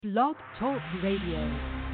Blog Talk Radio.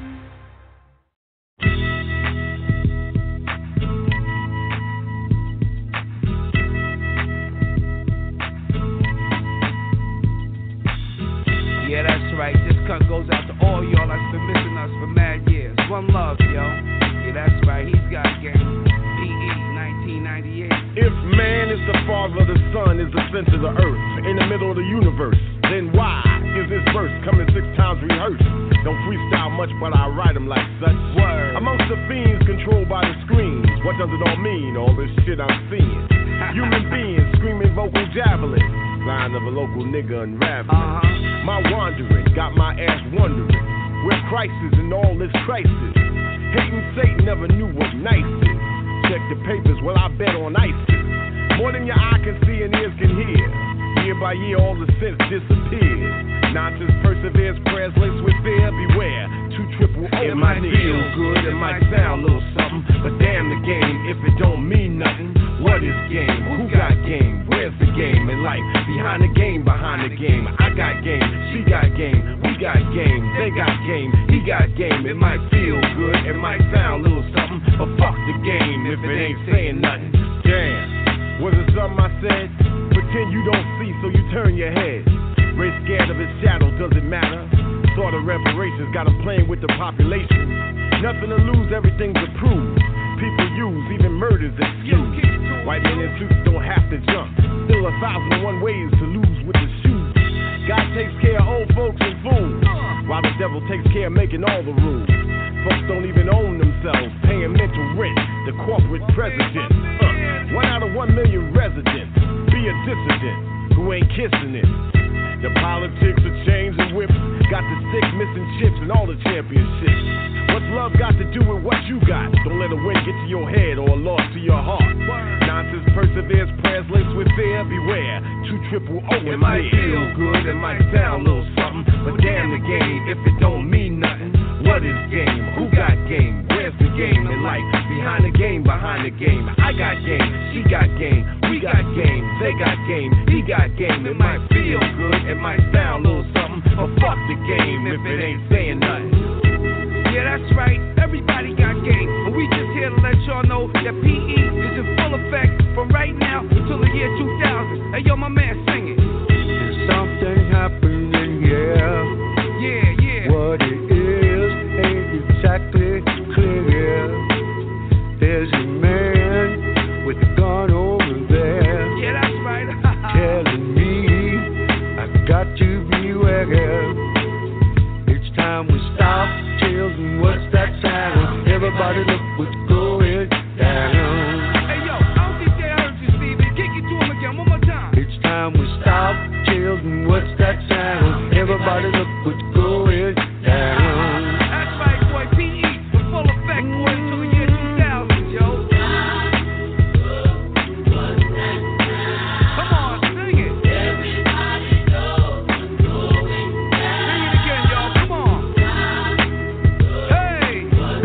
Yeah, that's right. This cut goes out to all y'all that's been missing us for mad years. One love, yo. Yeah, that's right. He's got game. PE 1998. If man is the father, the sun is the center of the earth, in the middle of the universe, then why is this verse coming 6 times rehearsed? Don't freestyle much, but I write them like such. Word. Amongst the fiends controlled by the screens, what does it all mean, all this shit I'm seeing? Human beings screaming vocal javelin, line of a local nigga unraveling. My wandering got my ass wondering where Christ is in all this crisis. Hating Satan never knew what nice is. Check the papers, well I bet on ISIS. More than your eye can see and ears can hear. Year by year all the sense disappears. Nonsense perseveres, prayers laced with fear. Beware, 2 triple O. It might feel good, it might sound a little something, but damn the game if it don't mean nothing. What is game? Who got game? Where's the game in life? Behind the game, behind the game. I got game, she got game, we got game, they got game, he got game. It might feel good, it might sound a little something, but fuck the game if it ain't saying nothing. Damn, was it something I said? Pretend you don't see so you turn your head. Race scared of his shadow, does it matter? Thought of reparations, got him playing with the population. Nothing to lose, everything's approved. People use, even murders excuse. White men in suits don't have to jump. Still 1,001 ways to lose with the shoes. God takes care of old folks and fools, while the devil takes care of making all the rules. Folks don't even own themselves, paying mental rent. The corporate president. 1 out of 1 million residents. Be a dissident who ain't kissing it. The politics of chains and whips got the stick missing chips and all the championships. What's love got to do with what you got? Don't let a win get to your head or a loss to your heart. Nonsense perseveres, prayers laced with fear. Beware, 2 triple O. It might feel good, it might sound a little something, but damn the game if it don't mean nothing. What is game? Who got game? Where's the game in life? Behind the game, behind the game. I got game, she got game, we got game, they got game, he got game. It might feel good, it might sound a little something, but fuck the game if it ain't saying nothing. Yeah, that's right, everybody got game, but we just here to let y'all know that PE is in full effect from right now until the year 2000. Hey, yo, my man, sing it. There's something happening, yeah. Yeah, yeah. What it is ain't exactly clear. There's a man with a gun over there. Yeah, that's right. Telling me I got to beware. It's time we stop. Chills and what's that sound? Everybody look what's going down. Hey yo, I don't think they heard you, Steven. Kick it to him again, one more time. It's time we stop. Chills and what's that sound? Everybody look what's going down. That's right, boy. PE, the full effect, boy, until the year 2000, yo. Come on, sing it. Everybody knows what's going down. Sing it again, y'all. Come on. Hey.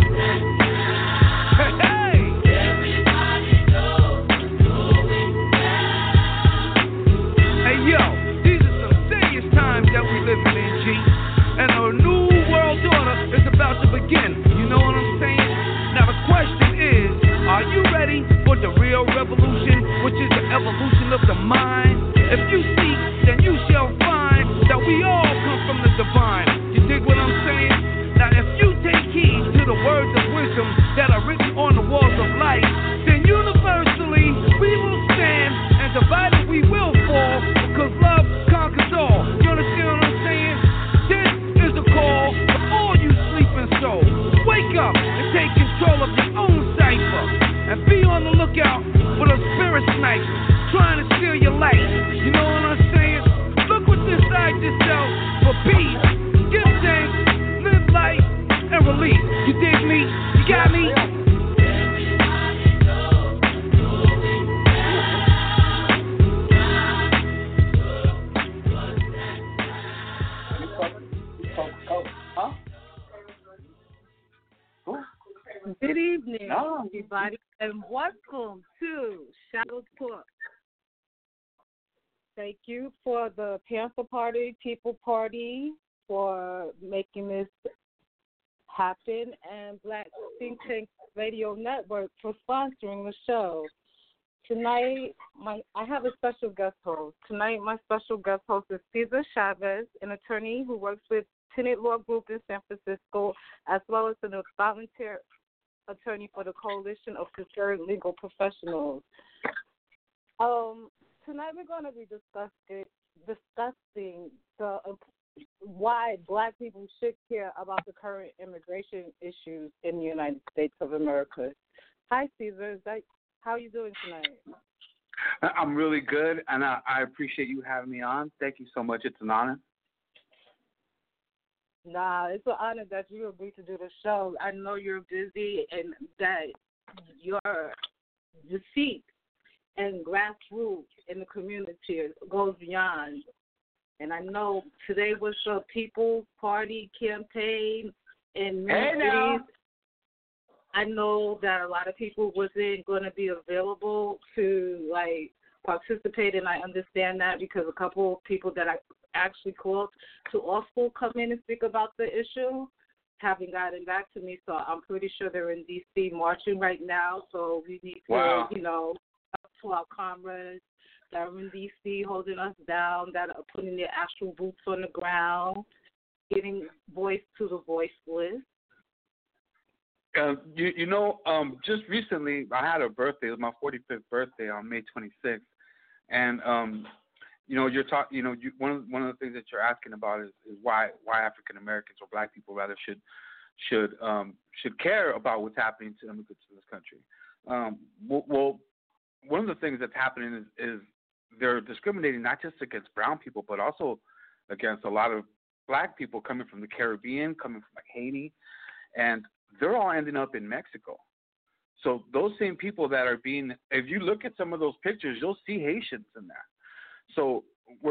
Hey, hey. Everybody knows what's going down. Hey, yo, these are some serious times that we living in, G. And a new world order is about to begin. You know what I'm saying? Now the question is, are you ready for the real revolution, which is the evolution of the mind? If you seek, then you shall find that we all come from the divine. You dig what I'm saying? Now if you take heed to the words of wisdom that are written on the walls of life, then universally we will stand, and divided we will fall, because love conquers all. You understand what I'm saying? This is the call for all you sleeping souls. Wake up and take control of your own cipher, and be on the lookout for the spirit snipers trying to steal your life. You know what I'm saying? Look what's inside yourself for peace. Give thanks, live life, and release. You dig me? You got me? Everybody knows what's going Good evening, everybody, and welcome to Shadows Talk. Thank you for the Panther Party, People Party, for making this happen, and Black Think Tank Radio Network for sponsoring the show. Tonight, I have a special guest host. Tonight, my special guest host is Cesar Chavez, an attorney who works with Tenet Law Group in San Francisco, as well as a volunteer attorney for the Coalition of Concerned Legal Professionals. Tonight, we're going to be discussing why Black people should care about the current immigration issues in the United States of America. Hi, Cesar. How are you doing tonight? I'm really good, and I appreciate you having me on. Thank you so much. It's an honor. Nah, it's an honor that you agreed to do the show. I know you're busy and that your seat and grassroots in the community goes beyond. And I know today was the People's Party campaign in many cities. I know that a lot of people wasn't going to be available to, participate, and I understand that because a couple of people that I actually called to also come in and speak about the issue haven't gotten back to me, so I'm pretty sure they're in D.C. marching right now, so we need to, up to our comrades that are in D.C. holding us down, that are putting their actual boots on the ground, giving voice to the voiceless. Just recently I had a birthday. It was my 45th birthday on May 26th, and you're talking. One of the things that you're asking about is why African Americans or Black people rather should care about what's happening to immigrants in this country. Well, one of the things that's happening is they're discriminating not just against brown people, but also against a lot of Black people coming from the Caribbean, coming from Haiti, and they're all ending up in Mexico. So those same people that are if you look at some of those pictures, you'll see Haitians in there. So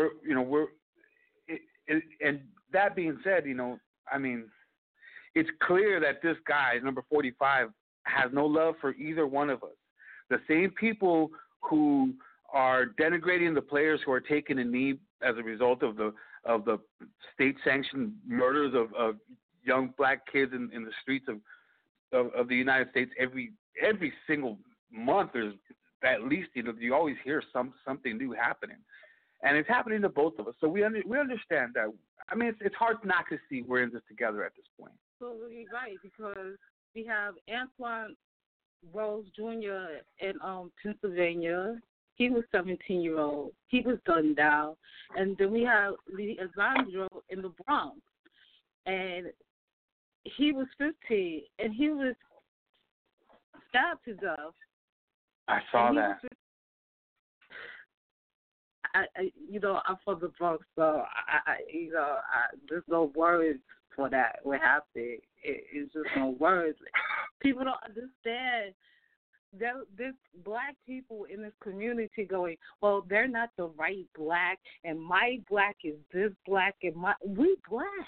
and that being said, it's clear that this guy, number 45, has no love for either one of us. The same people who are denigrating the players who are taking a knee as a result of the state-sanctioned murders of young Black kids in the streets of the United States every single month. There's at least you always hear something new happening, and it's happening to both of us. So we understand that. It's hard not to see we're in this together at this point. So you're right, because we have Antoine Rose Jr. in Pennsylvania. He was 17-year-old. He was gunned down, and then we have Lee Alexandro in the Bronx, and he was 15, and he was stabbed to death. I saw that. I'm from the Bronx, so there's no words for that. What happened? It's just no words. People don't understand. There's Black people in this community going, well, they're not the right Black, and my Black is this Black, and we Black.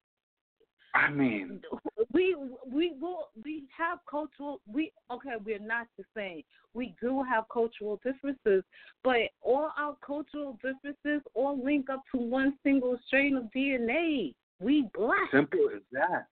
We have cultural. We're not the same. We do have cultural differences, but all our cultural differences all link up to one single strain of DNA. We Black. Simple as that.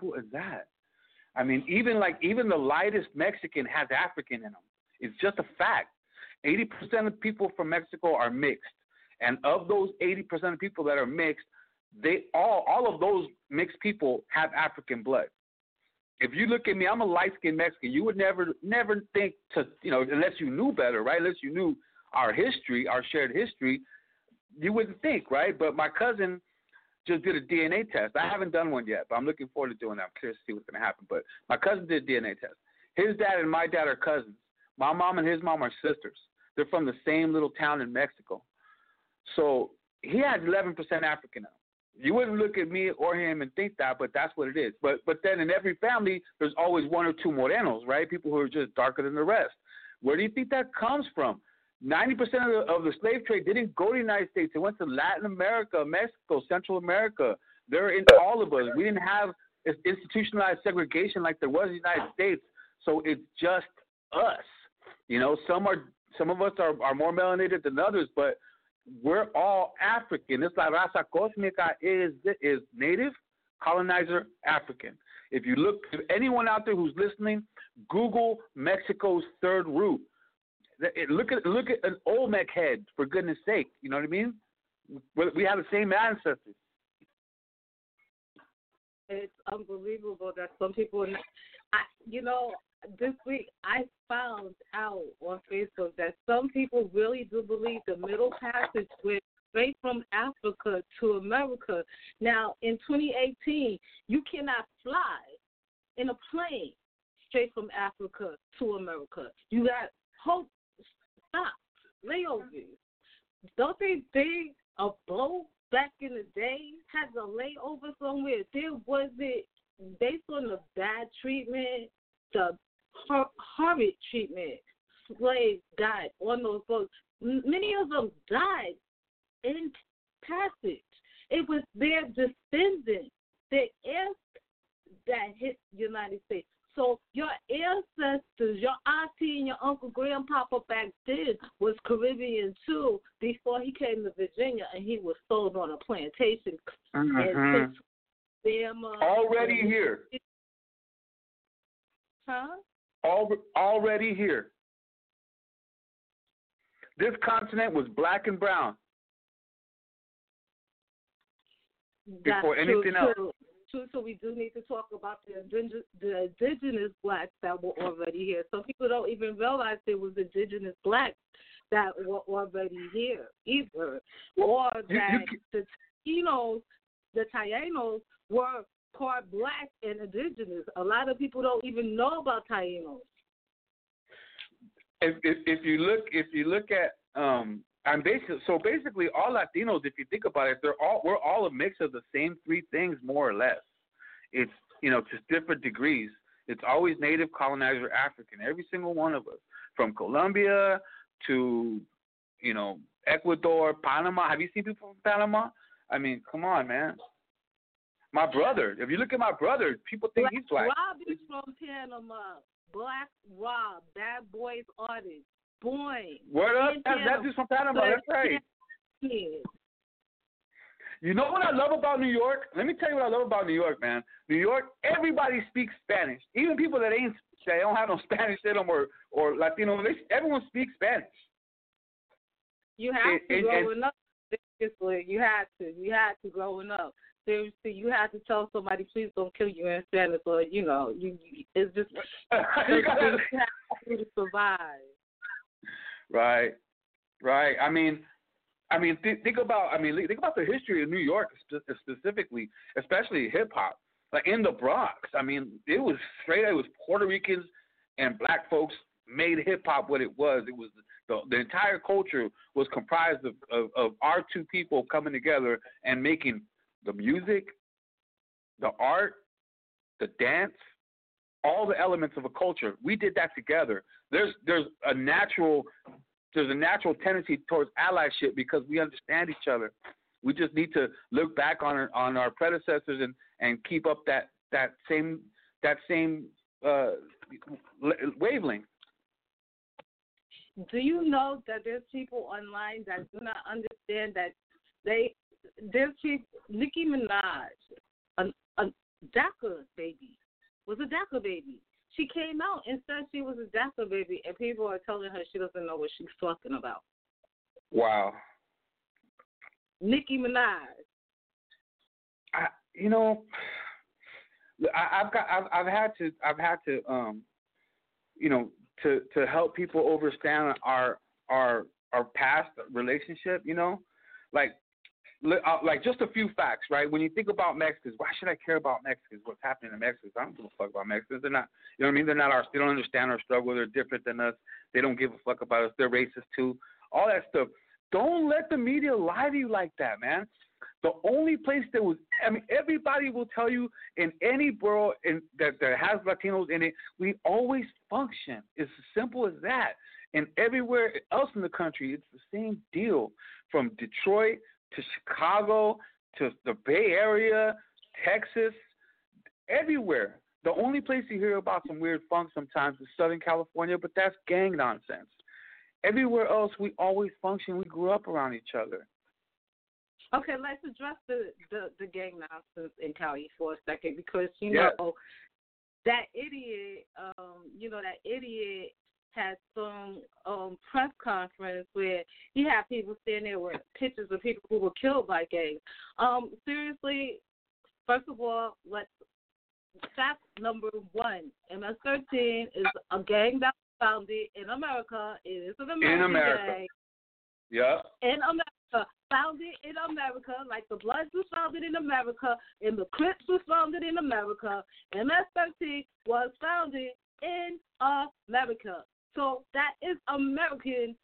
Even the lightest Mexican has African in them. It's just a fact. 80% of people from Mexico are mixed, and of those 80% of people that are mixed, all of those mixed people have African blood. If you look at me, I'm a light-skinned Mexican. You would never think to, unless you knew better, right? Unless you knew our history, our shared history, you wouldn't think, right? But my cousin just did a DNA test. I haven't done one yet, but I'm looking forward to doing that. I'm curious to see what's going to happen. But my cousin did a DNA test. His dad and my dad are cousins. My mom and his mom are sisters. They're from the same little town in Mexico. So he has 11% African now. You wouldn't look at me or him and think that, but that's what it is. But then in every family, there's always one or two morenos, right? People who are just darker than the rest. Where do you think that comes from? 90% of the slave trade didn't go to the United States. It went to Latin America, Mexico, Central America. They're in all of us. We didn't have institutionalized segregation like there was in the United States. So it's just us. Some of us are more melanated than others, but we're all African. It's like raza cósmica is native, colonizer, African. If you look, if anyone out there who's listening, Google Mexico's third root. Look at an Olmec head, for goodness sake. You know what I mean? We have the same ancestors. It's unbelievable that some people, this week I found out on Facebook that some people really do believe the Middle Passage went straight from Africa to America. Now, in 2018, you cannot fly in a plane straight from Africa to America. You got layovers. Don't they think a boat back in the day had a layover somewhere? There wasn't, based on the bad treatment, the horrid treatment slaves got on those boats. Many of them died in passage. It was their descendants, their heirs that hit the United States. So your ancestors, your auntie and your uncle, grandpapa back then was Caribbean too before he came to Virginia and he was sold on a plantation. Mm-hmm. Already here. Huh? Already here. This continent was black and brown before anything else. So we do need to talk about the indigenous blacks that were already here. Some people don't even realize there was indigenous blacks that were already here either. Or that the Tainos were part black and indigenous. A lot of people don't even know about Tainos. If you look at basically all Latinos, if you think about it, we're all a mix of the same three things more or less. It's just different degrees. It's always native, colonizer, African. Every single one of us, from Colombia to Ecuador, Panama. Have you seen people from Panama? I mean, come on, man. My brother. If you look at my brother, people think he's black. Rob is from Panama. Black Rob, Bad Boys artist. Boy. Word up? That's just from Panama. That's right. You know what I love about New York? Let me tell you what I love about New York, man. New York, everybody speaks Spanish. Even people that don't have no Spanish in them or Latino, everyone speaks Spanish. You have to growing up. Seriously, you had to growing up. Seriously, you had to tell somebody, please don't kill you in Spanish, or it's just you have to survive. Right. I mean, think about the history of New York specifically, especially hip hop. Like in the Bronx, I mean, it was Puerto Ricans and black folks made hip hop what it was. It was the entire culture was comprised of our two people coming together and making the music, the art, the dance, all the elements of a culture. We did that together. There's a natural tendency towards allyship because we understand each other. We just need to look back on our predecessors and keep up that same wavelength. Do you know that there's people online that do not understand that Nicki Minaj, a DACA baby, was a DACA baby. She came out and said she was a DACA baby, and people are telling her she doesn't know what she's talking about. Wow. Nicki Minaj. I've had to to help people understand our past relationship. Like just a few facts, right? When you think about Mexicans, why should I care about Mexicans? What's happening to Mexicans? I don't give a fuck about Mexicans. They're not, you know what I mean? They're not they don't understand our struggle. They're different than us. They don't give a fuck about us. They're racist too. All that stuff. Don't let the media lie to you like that, man. The only place everybody will tell you in any borough that has Latinos in it, we always function. It's as simple as that. And everywhere else in the country, it's the same deal. From Detroit to Chicago, to the Bay Area, Texas, everywhere. The only place you hear about some weird funk sometimes is Southern California, but that's gang nonsense. Everywhere else, we always function. We grew up around each other. Okay, let's address the gang nonsense in Cali for a second because Yeah. know that idiot. That idiot had some press conference where he had people standing there with pictures of people who were killed by gangs. Seriously, first of all, fact number one: MS-13 is a gang that was founded in America. It is an American gang. Yeah. In America, founded in America, like the Bloods was founded in America, and the Crips was founded in America. MS-13 was founded in America. So that is American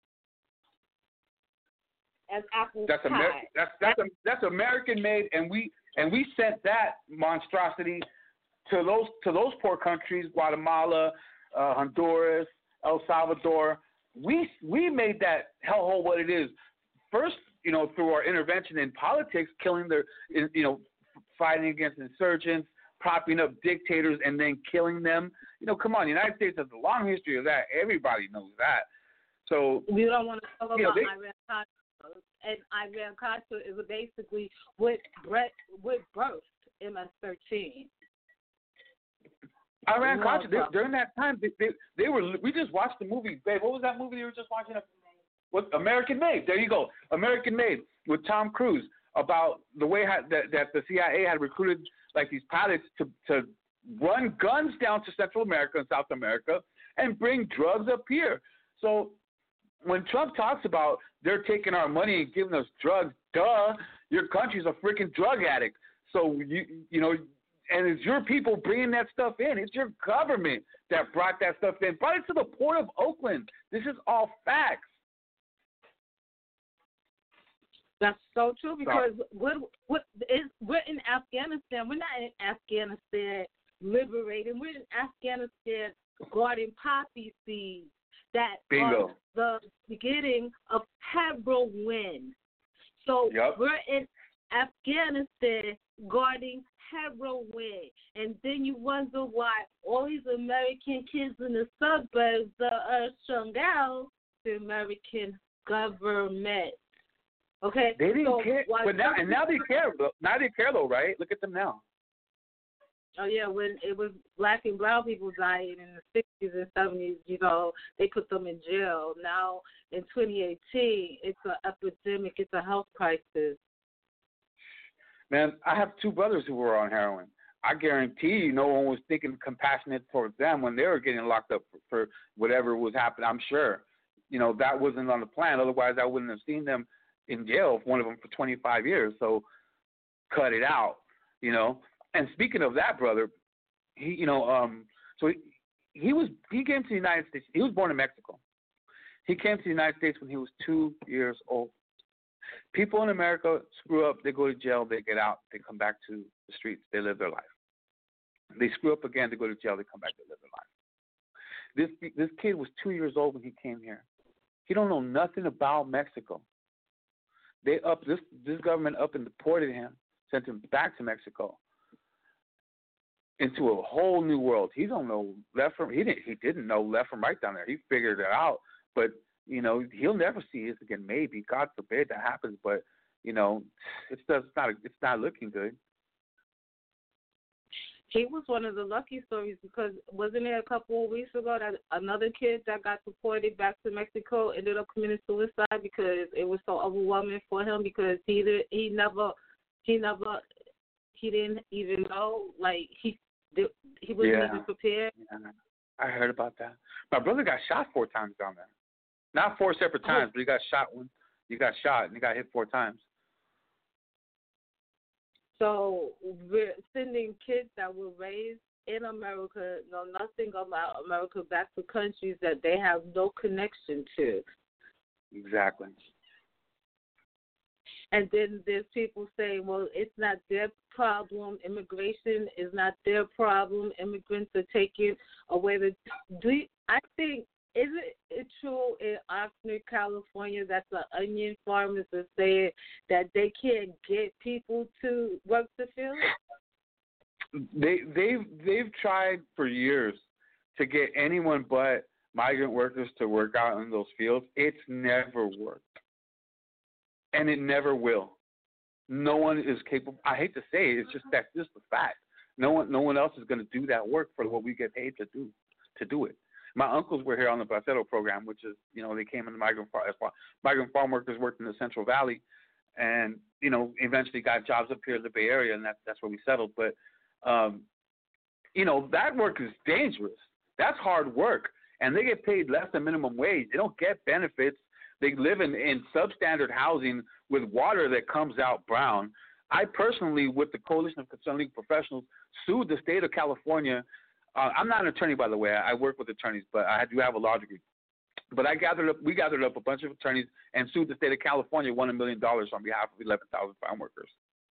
as apple pie. That's American made, and we sent that monstrosity to those poor countries, Guatemala, Honduras, El Salvador. We made that hellhole what it is. First, through our intervention in politics, killing fighting against insurgents, propping up dictators, and then killing them. Come on, the United States has a long history of that. Everybody knows that. So we don't want to talk about Iran-Contra, and Iran-Contra is basically what birthed MS-13. Iran-Contra, during that time, they were. We just watched the movie, babe. What was that movie you were just watching? What, American Made. There you go. American Made with Tom Cruise, about the way that the CIA had recruited like these pilots to run guns down to Central America and South America and bring drugs up here. So when Trump talks about they're taking our money and giving us drugs, duh, your country's a freaking drug addict. So and it's your people bringing that stuff in. It's your government that brought that stuff in. Brought it to the port of Oakland. This is all facts. That's so true because we're in Afghanistan. We're not in Afghanistan liberating. We're in Afghanistan guarding poppy seeds that are the beginning of heroin. So we're in Afghanistan guarding heroin, and then you wonder why all these American kids in the suburbs are strung out. The American government. Okay. They didn't care, but now they care. Now they care though, right? Look at them now. Oh yeah, when it was black and brown people dying in the 60s and 70s, they put them in jail. Now in 2018, it's an epidemic. It's a health crisis. Man, I have two brothers who were on heroin. I guarantee you no one was thinking compassionate towards them when they were getting locked up for whatever was happening. I'm sure. That wasn't on the plan. Otherwise, I wouldn't have seen them in jail, one of them for 25 years. So cut it out, And speaking of that brother, he came to the United States. He was born in Mexico. He came to the United States when he was 2 years old. People in America screw up, they go to jail, they get out, they come back to the streets, they live their life. They screw up again, they go to jail, they come back, they live their life. This kid was 2 years old when he came here. He don't know nothing about Mexico. This government up and deported him, sent him back to Mexico into a whole new world. He don't know left from he didn't know left from right down there. He figured it out, but he'll never see this again. Maybe, God forbid that happens, but it's not looking good. He was one of the lucky stories because wasn't it a couple of weeks ago that another kid that got deported back to Mexico ended up committing suicide because it was so overwhelming for him because he didn't even know, like he wasn't even prepared. Yeah. I heard about that. My brother got shot 4 times down there. Not 4 separate times, but he got shot and he got hit 4 times. So we're sending kids that were raised in America, know nothing about America, back to countries that they have no connection to. Exactly. And then there's people saying, well, it's not their problem. Immigration is not their problem. Immigrants are taking away I think, is it true in Oxnard, California, that the onion farmers are saying that they can't get people to work the field? They've tried for years to get anyone but migrant workers to work out in those fields, it's never worked. And it never will. No one is capable. I hate to say it, it's just the fact. No one else is going to do that work for what we get paid to do it. My uncles were here on the Bracero program, which is, they came in the migrant farm workers, worked in the Central Valley, and eventually got jobs up here in the Bay Area, and that's where we settled. But that work is dangerous. That's hard work, and they get paid less than minimum wage. They don't get benefits. They live in substandard housing with water that comes out brown. I personally, with the Coalition of Concerned Legal Professionals, sued the state of California. I'm not an attorney, by the way. I work with attorneys, but I do have a law degree. But we gathered up a bunch of attorneys and sued the state of California, won $1 million on behalf of 11,000 farm workers.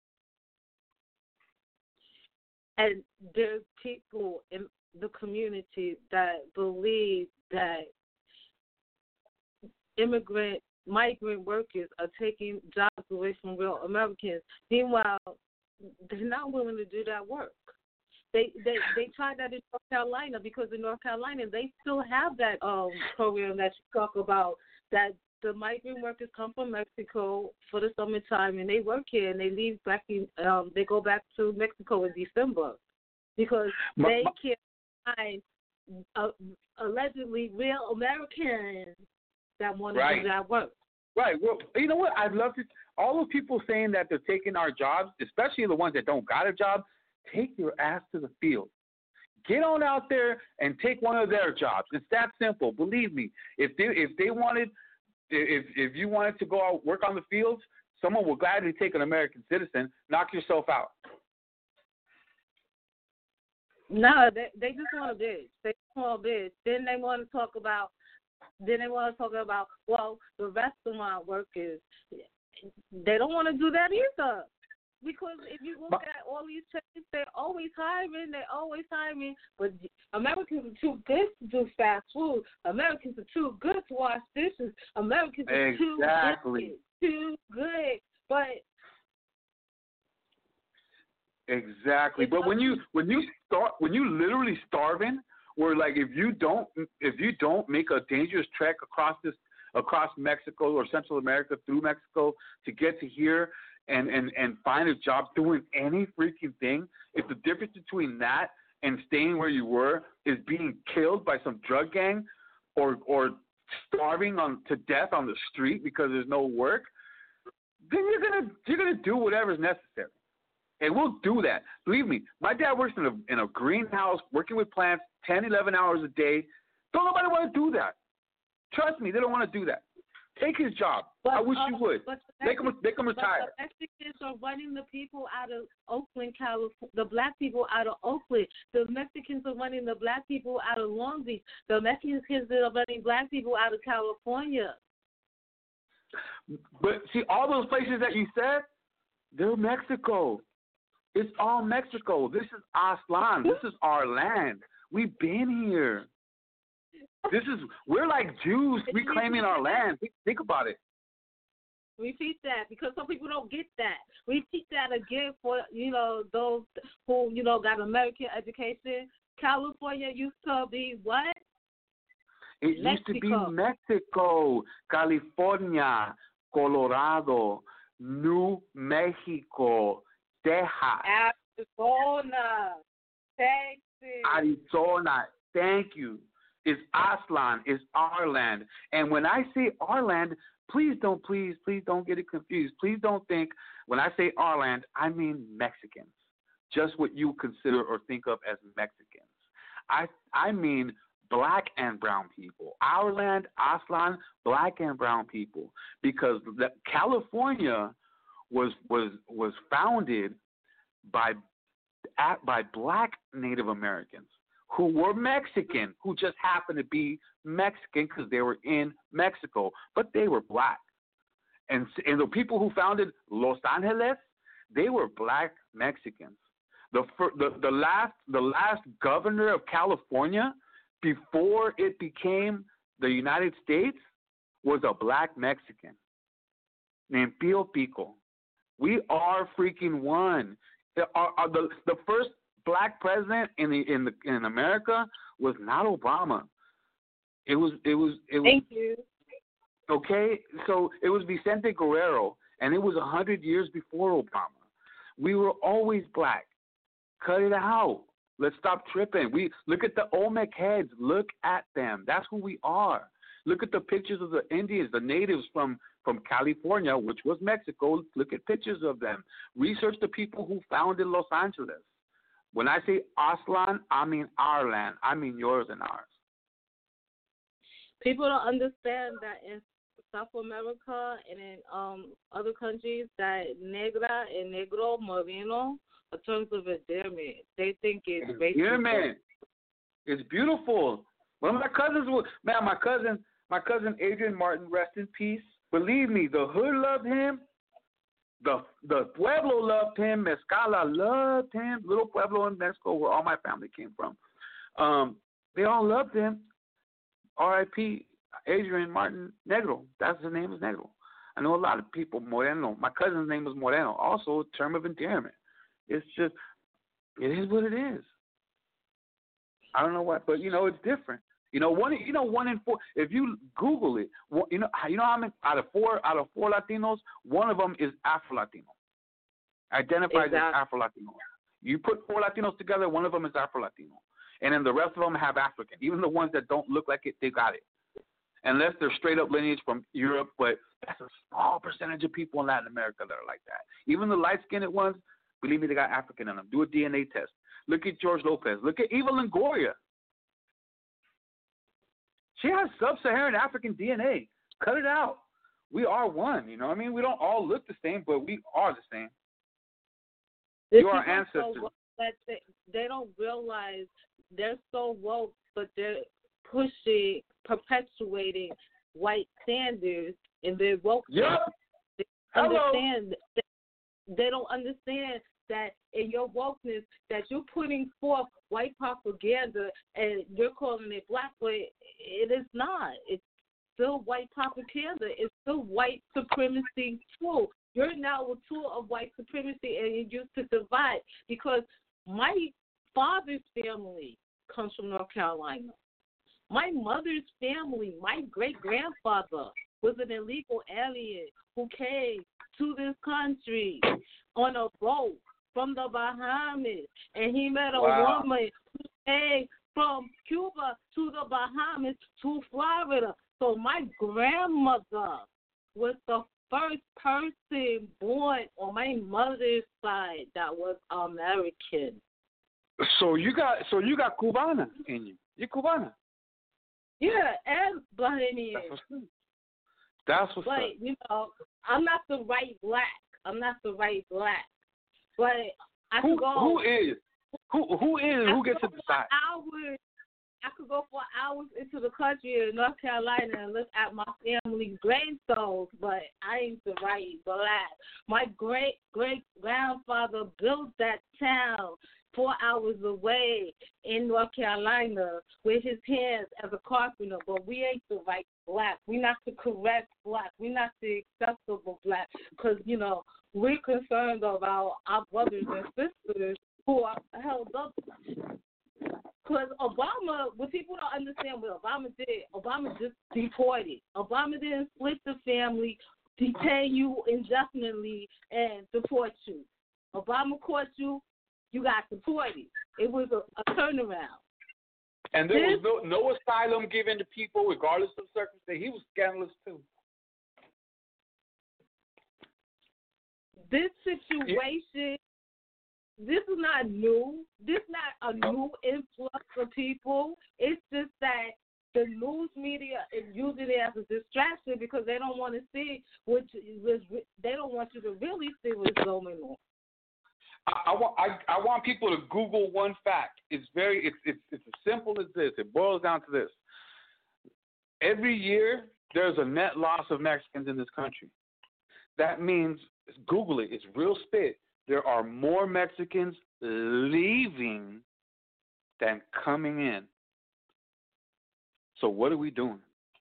And there's people in the community that believe that migrant workers are taking jobs away from real Americans. Meanwhile, they're not willing to do that work. They tried that in North Carolina, because in North Carolina they still have that program that you talk about, that the migrant workers come from Mexico for the summertime and they work here and they leave back they go back to Mexico in December because they can't find allegedly real Americans that want to do that work. Right. Well, you know what? I'd love to. All the people saying that they're taking our jobs, especially the ones that don't got a job, take your ass to the field. Get on out there and take one of their jobs. It's that simple. Believe me. If you wanted to go out work on the fields, someone will gladly take an American citizen. Knock yourself out. No, they just want a bitch. They just want a bitch. Then they want to talk about. Well, the restaurant workers, they don't want to do that either. Because if you look at all these chains, they're always hiring. But Americans are too good to do fast food. Americans are too good to wash dishes. Americans are too good. But exactly. But when you literally starving, where like if you don't make a dangerous trek across Mexico or Central America through Mexico to get to here and find a job doing any freaking thing, if the difference between that and staying where you were is being killed by some drug gang or starving to death on the street because there's no work, then you're gonna do whatever's necessary. And we'll do that. Believe me, my dad works in a greenhouse, working with plants 10, 11 hours a day. Don't nobody want to do that. Trust me, they don't want to do that. Take his job. I wish you would. Make him retire. The Mexicans are running the people out of Oakland, California. The black people out of Oakland. The Mexicans are running the black people out of Long Beach. The Mexicans are running black people out of California. But see, all those places that you said, they're Mexico. It's all Mexico. This is Aztlán. This is our land. We've been here. We're like Jews reclaiming our land. Think about it. We teach that because some people don't get that. We teach that again for, those who, got American education. California used to be what? It used to be Mexico, California, Colorado, New Mexico, Texas. Arizona, Texas. Arizona, thank you. It's Aztlán. It's our land. And when I say our land, please don't get it confused. Please don't think when I say our land, I mean Mexicans. Just what you consider or think of as Mexicans. I mean black and brown people. Our land, Aztlán, black and brown people. Because California was founded by black Native Americans who were Mexican, who just happened to be Mexican because they were in Mexico, but they were black. And the people who founded Los Angeles, they were black Mexicans. The last governor of California before it became the United States was a black Mexican named Pio Pico. We are freaking one. The first black president in America was not Obama. It was Thank you. okay. So it was Vicente Guerrero, and it was 100 years before Obama. We were always black. Cut it out. Let's stop tripping. We look at the Olmec heads. Look at them. That's who we are. Look at the pictures of the Indians, the natives from California, which was Mexico. Look at pictures of them. Research the people who founded Los Angeles. When I say Aslan, I mean our land. I mean yours and ours. People don't understand that in South America and in other countries that negra and negro, moreno, in terms of endearment, they think it's racism. Yeah, man. It's beautiful. One of my cousins was, man, my cousin Adrian Martin, rest in peace. Believe me, the hood loved him. The Pueblo loved him. Mezcala loved him. Little Pueblo in Mexico, where all my family came from. They all loved him. R.I.P. Adrian Martin Negro. That's his name is Negro. I know a lot of people, Moreno. My cousin's name was Moreno. Also a term of endearment. It's just, it is what it is. I don't know what, but it's different. One in four. If you Google it, how many out of four Latinos, one of them is Afro Latino, identifies as Afro Latino. You put four Latinos together, one of them is Afro Latino, and then the rest of them have African. Even the ones that don't look like it, they got it. Unless they're straight up lineage from Europe, but that's a small percentage of people in Latin America that are like that. Even the light skinned ones, believe me, they got African in them. Do a DNA test. Look at George Lopez. Look at Eva Longoria. She has sub-Saharan African DNA. Cut it out. We are one. You know what I mean? We don't all look the same, but we are the same. You are ancestors. So that they don't realize they're so woke, but they're perpetuating white standards in their woke. Yep. They don't understand that in your wokeness that you're putting forth white propaganda and you're calling it black, but it is not. It's still white propaganda. It's still white supremacy tool. You're now a tool of white supremacy and you used to divide because my father's family comes from North Carolina. My mother's family, my great-grandfather was an illegal alien who came to this country on a boat from the Bahamas, and he met a woman who came from Cuba to the Bahamas to Florida. So my grandmother was the first person born on my mother's side that was American. So you got Cubana in you. You're Cubana. Yeah, and Bahamian. That's what's up. But, I'm not the right black. But I could go. Who is? Who gets to decide? I could go for hours into the country in North Carolina and look at my family's gravestones, but I ain't the right black. My great-great-grandfather built that town 4 hours away in North Carolina with his hands as a carpenter, but we ain't the right black. We're not the correct black. We're not the acceptable black because, we're concerned about our brothers and sisters who are held up. Because Obama, what people don't understand what Obama did, Obama just deported. Obama didn't split the family, detain you indefinitely, and deport you. Obama caught you, you got deported. It was a turnaround. And there was no asylum given to people regardless of circumstance. He was scandalous too. This situation, this is not new. This is not a new influx of people. It's just that the news media is using it as a distraction because they don't want to see they don't want you to really see what's going on. I want people to Google one fact. It's as simple as this. It boils down to this. Every year there's a net loss of Mexicans in this country. That means, Google it, it's real spit. There are more Mexicans leaving than coming in. So what are we doing?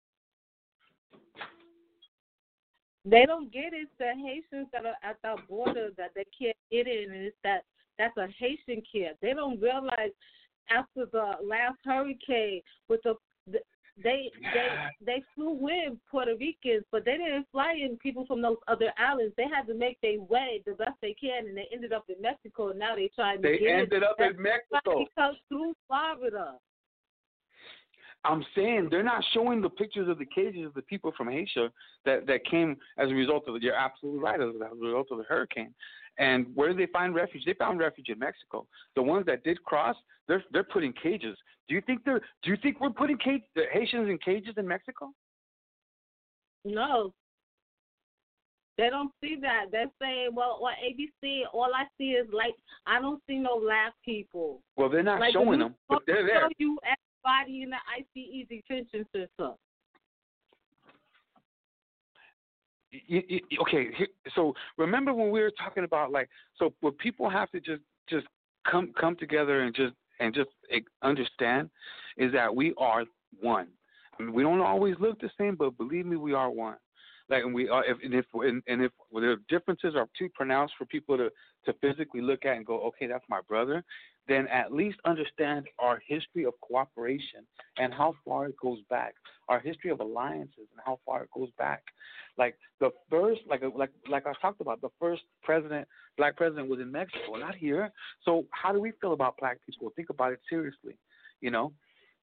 They don't get it. The Haitians that are at the border that they can't get in, and it's that's a Haitian camp. They don't realize after the last hurricane with the They flew in Puerto Ricans, but they didn't fly in people from those other islands. They had to make their way the best they can, and they ended up in Mexico. And now they trying to They get ended up in Mexico. because through Florida. I'm saying they're not showing the pictures of the cages of the people from Haiti that came as a result of it. You're absolutely right, as a result of the hurricane. And where did they find refuge? They found refuge in Mexico. The ones that did cross, they're put in cages. Do you think we're putting the Haitians in cages in Mexico? No. They don't see that. They're saying, well, on ABC, all I see is I don't see no black people. Well, they're not showing them, but they're there. You everybody in the ICE detention center. Okay, so remember when we were talking about so what people have to just come together and just understand is that we are one. I mean, we don't always look the same, but believe me, we are one. And we are, if the differences are too pronounced for people to physically look at and go, okay, that's my brother, then at least understand our history of cooperation and how far it goes back, our history of alliances and how far it goes back. Like the first, like I talked about, the first black president was in Mexico, not here. So how do we feel about black people? Think about it seriously, and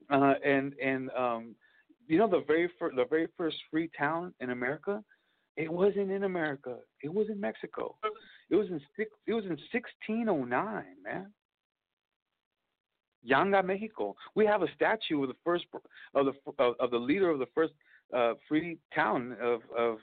the very first free town in America, it wasn't in America. It was in Mexico. It was in 1609, man. Yanga, Mexico. We have a statue of the first of the leader of the first free town of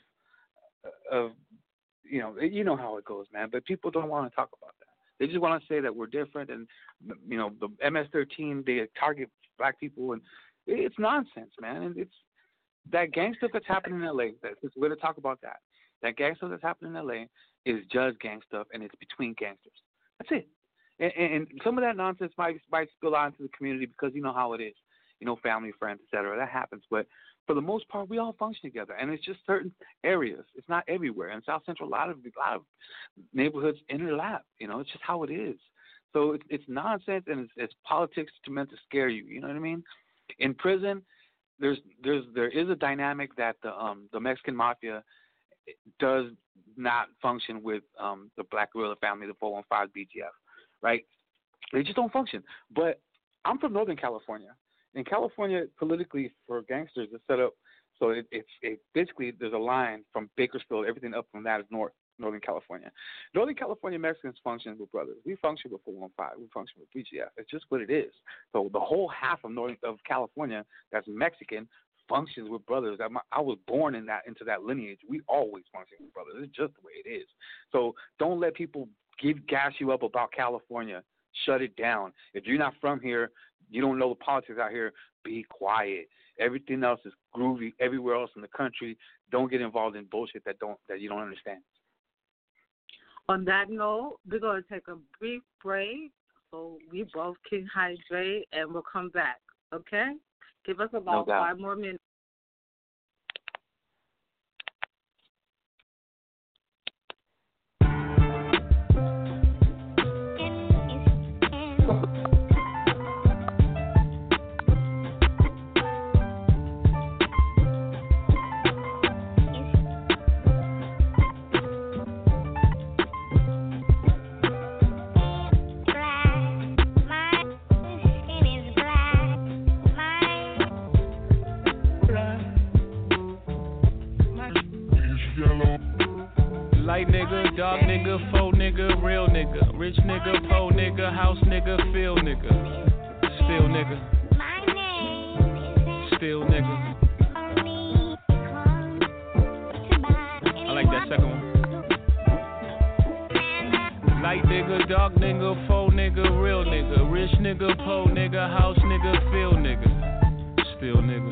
you know how it goes, man. But people don't want to talk about that. They just want to say that we're different, and the MS-13 they target black people, and it's nonsense, man. And it's that gang stuff that's happening in LA. We're going to talk about that. That gang stuff that's happening in LA is just gang stuff, and it's between gangsters. That's it. And some of that nonsense might spill out into the community because you know how it is, family, friends, etc. That happens. But for the most part, we all function together, and it's just certain areas. It's not everywhere. In South Central, a lot of neighborhoods interlap. It's just how it is. So it's nonsense, and it's politics meant to scare you. You know what I mean? In prison, there is a dynamic that the Mexican mafia does not function with the Black Guerrilla family, the 415 BGF. Right? They just don't function. But I'm from Northern California. In California, politically, for gangsters, it's set up so it's basically there's a line from Bakersfield, everything up from that is Northern California. Northern California Mexicans function with brothers. We function with 415. We function with BGF. It's just what it is. So the whole half of California that's Mexican functions with brothers. I was born into that lineage. We always function with brothers. It's just the way it is. So don't let people gas you up about California. Shut it down. If you're not from here, you don't know the politics out here, be quiet. Everything else is groovy everywhere else in the country. Don't get involved in bullshit that you don't understand. On that note, we're going to take a brief break so we both can hydrate, and we'll come back, okay? Give us about 5 more minutes. Light nigga, dark nigga, faux nigga, real nigga, rich nigga, po nigga, house nigga, feel nigga, spill nigga, spill nigga. I like that second one. Light nigga, dark nigga, faux nigga, real nigga, rich nigga, po nigga, house nigga, feel nigga, spill nigga,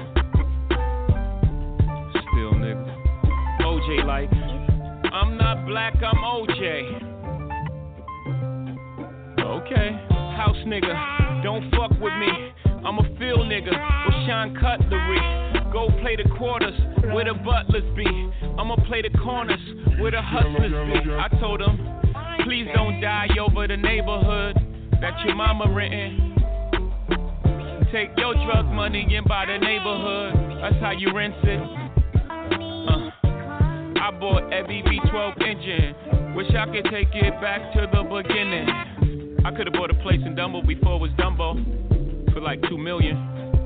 spill nigga. OJ like. I'm not black, I'm OJ. Okay, house nigga, don't fuck with me. I'm a field nigga with Sean Cutlery. Go play the quarters where the butlers be. I'ma play the corners where the hustlers be. I told them, please don't die over the neighborhood that your mama renting. Take your drug money and buy the neighborhood. That's how you rinse it. I bought every V12 engine. Wish I could take it back to the beginning. I could have bought a place in Dumbo before it was Dumbo for like $2 million.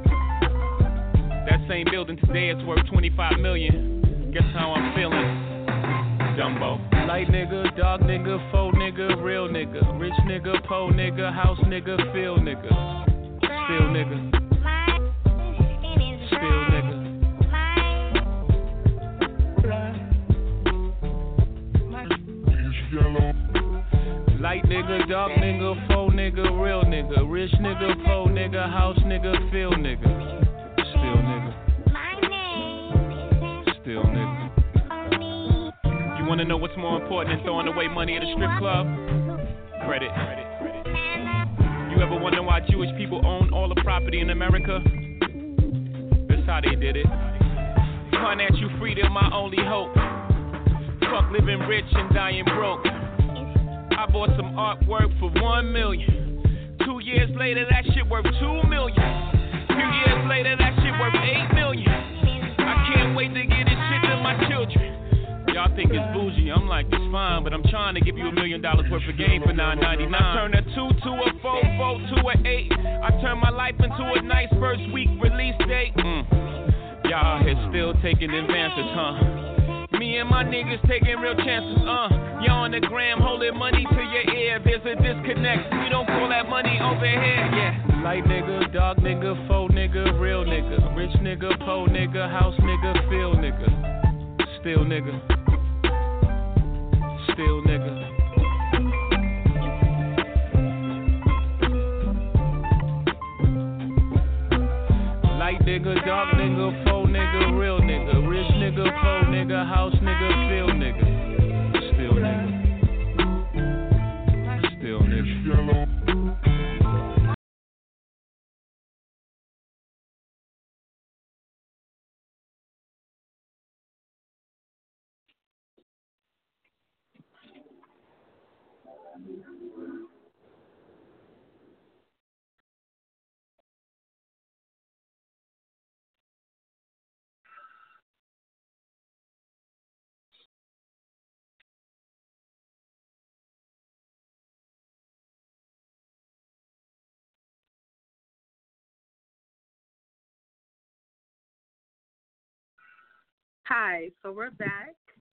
That same building today it's worth $25 million. Guess how I'm feeling? Dumbo. Light nigga, dark nigga, faux nigga, real nigga, rich nigga, po nigga, house nigga, feel nigga, still nigga, still nigga. Light nigga, dark nigga, faux nigga, real nigga, rich nigga, po nigga, house nigga, feel nigga, still nigga, still nigga. You wanna know what's more important than throwing away money at a strip club? Credit. You ever wonder why Jewish people own all the property in America? That's how they did it. Financial freedom, my only hope. Fuck living rich and dying broke. I bought some artwork for $1 million. 2 years later, that shit worth $2 million. Few years later, that shit worth $8 million. I can't wait to get this shit to my children. Y'all think it's bougie, I'm like, it's fine, but I'm trying to give you $1 million worth of game for $9.99. I turn a 2 to a 4, 4 to an 8. I turn my life into a nice first week release date. Y'all here still taking advances, huh? Me and my niggas taking real chances, Y'all on the gram holding money to your ear. There's a disconnect, we don't call that money over here, yeah. Light nigga, dark nigga, faux nigga, real nigga, rich nigga, po nigga, house nigga, feel nigga, still nigga, still nigga. Light nigga, dark nigga, faux nigga, real nigga, rich nigga, po nigga, house nigga, feel nigga, still nigga, still nigga. Hi, so we're back.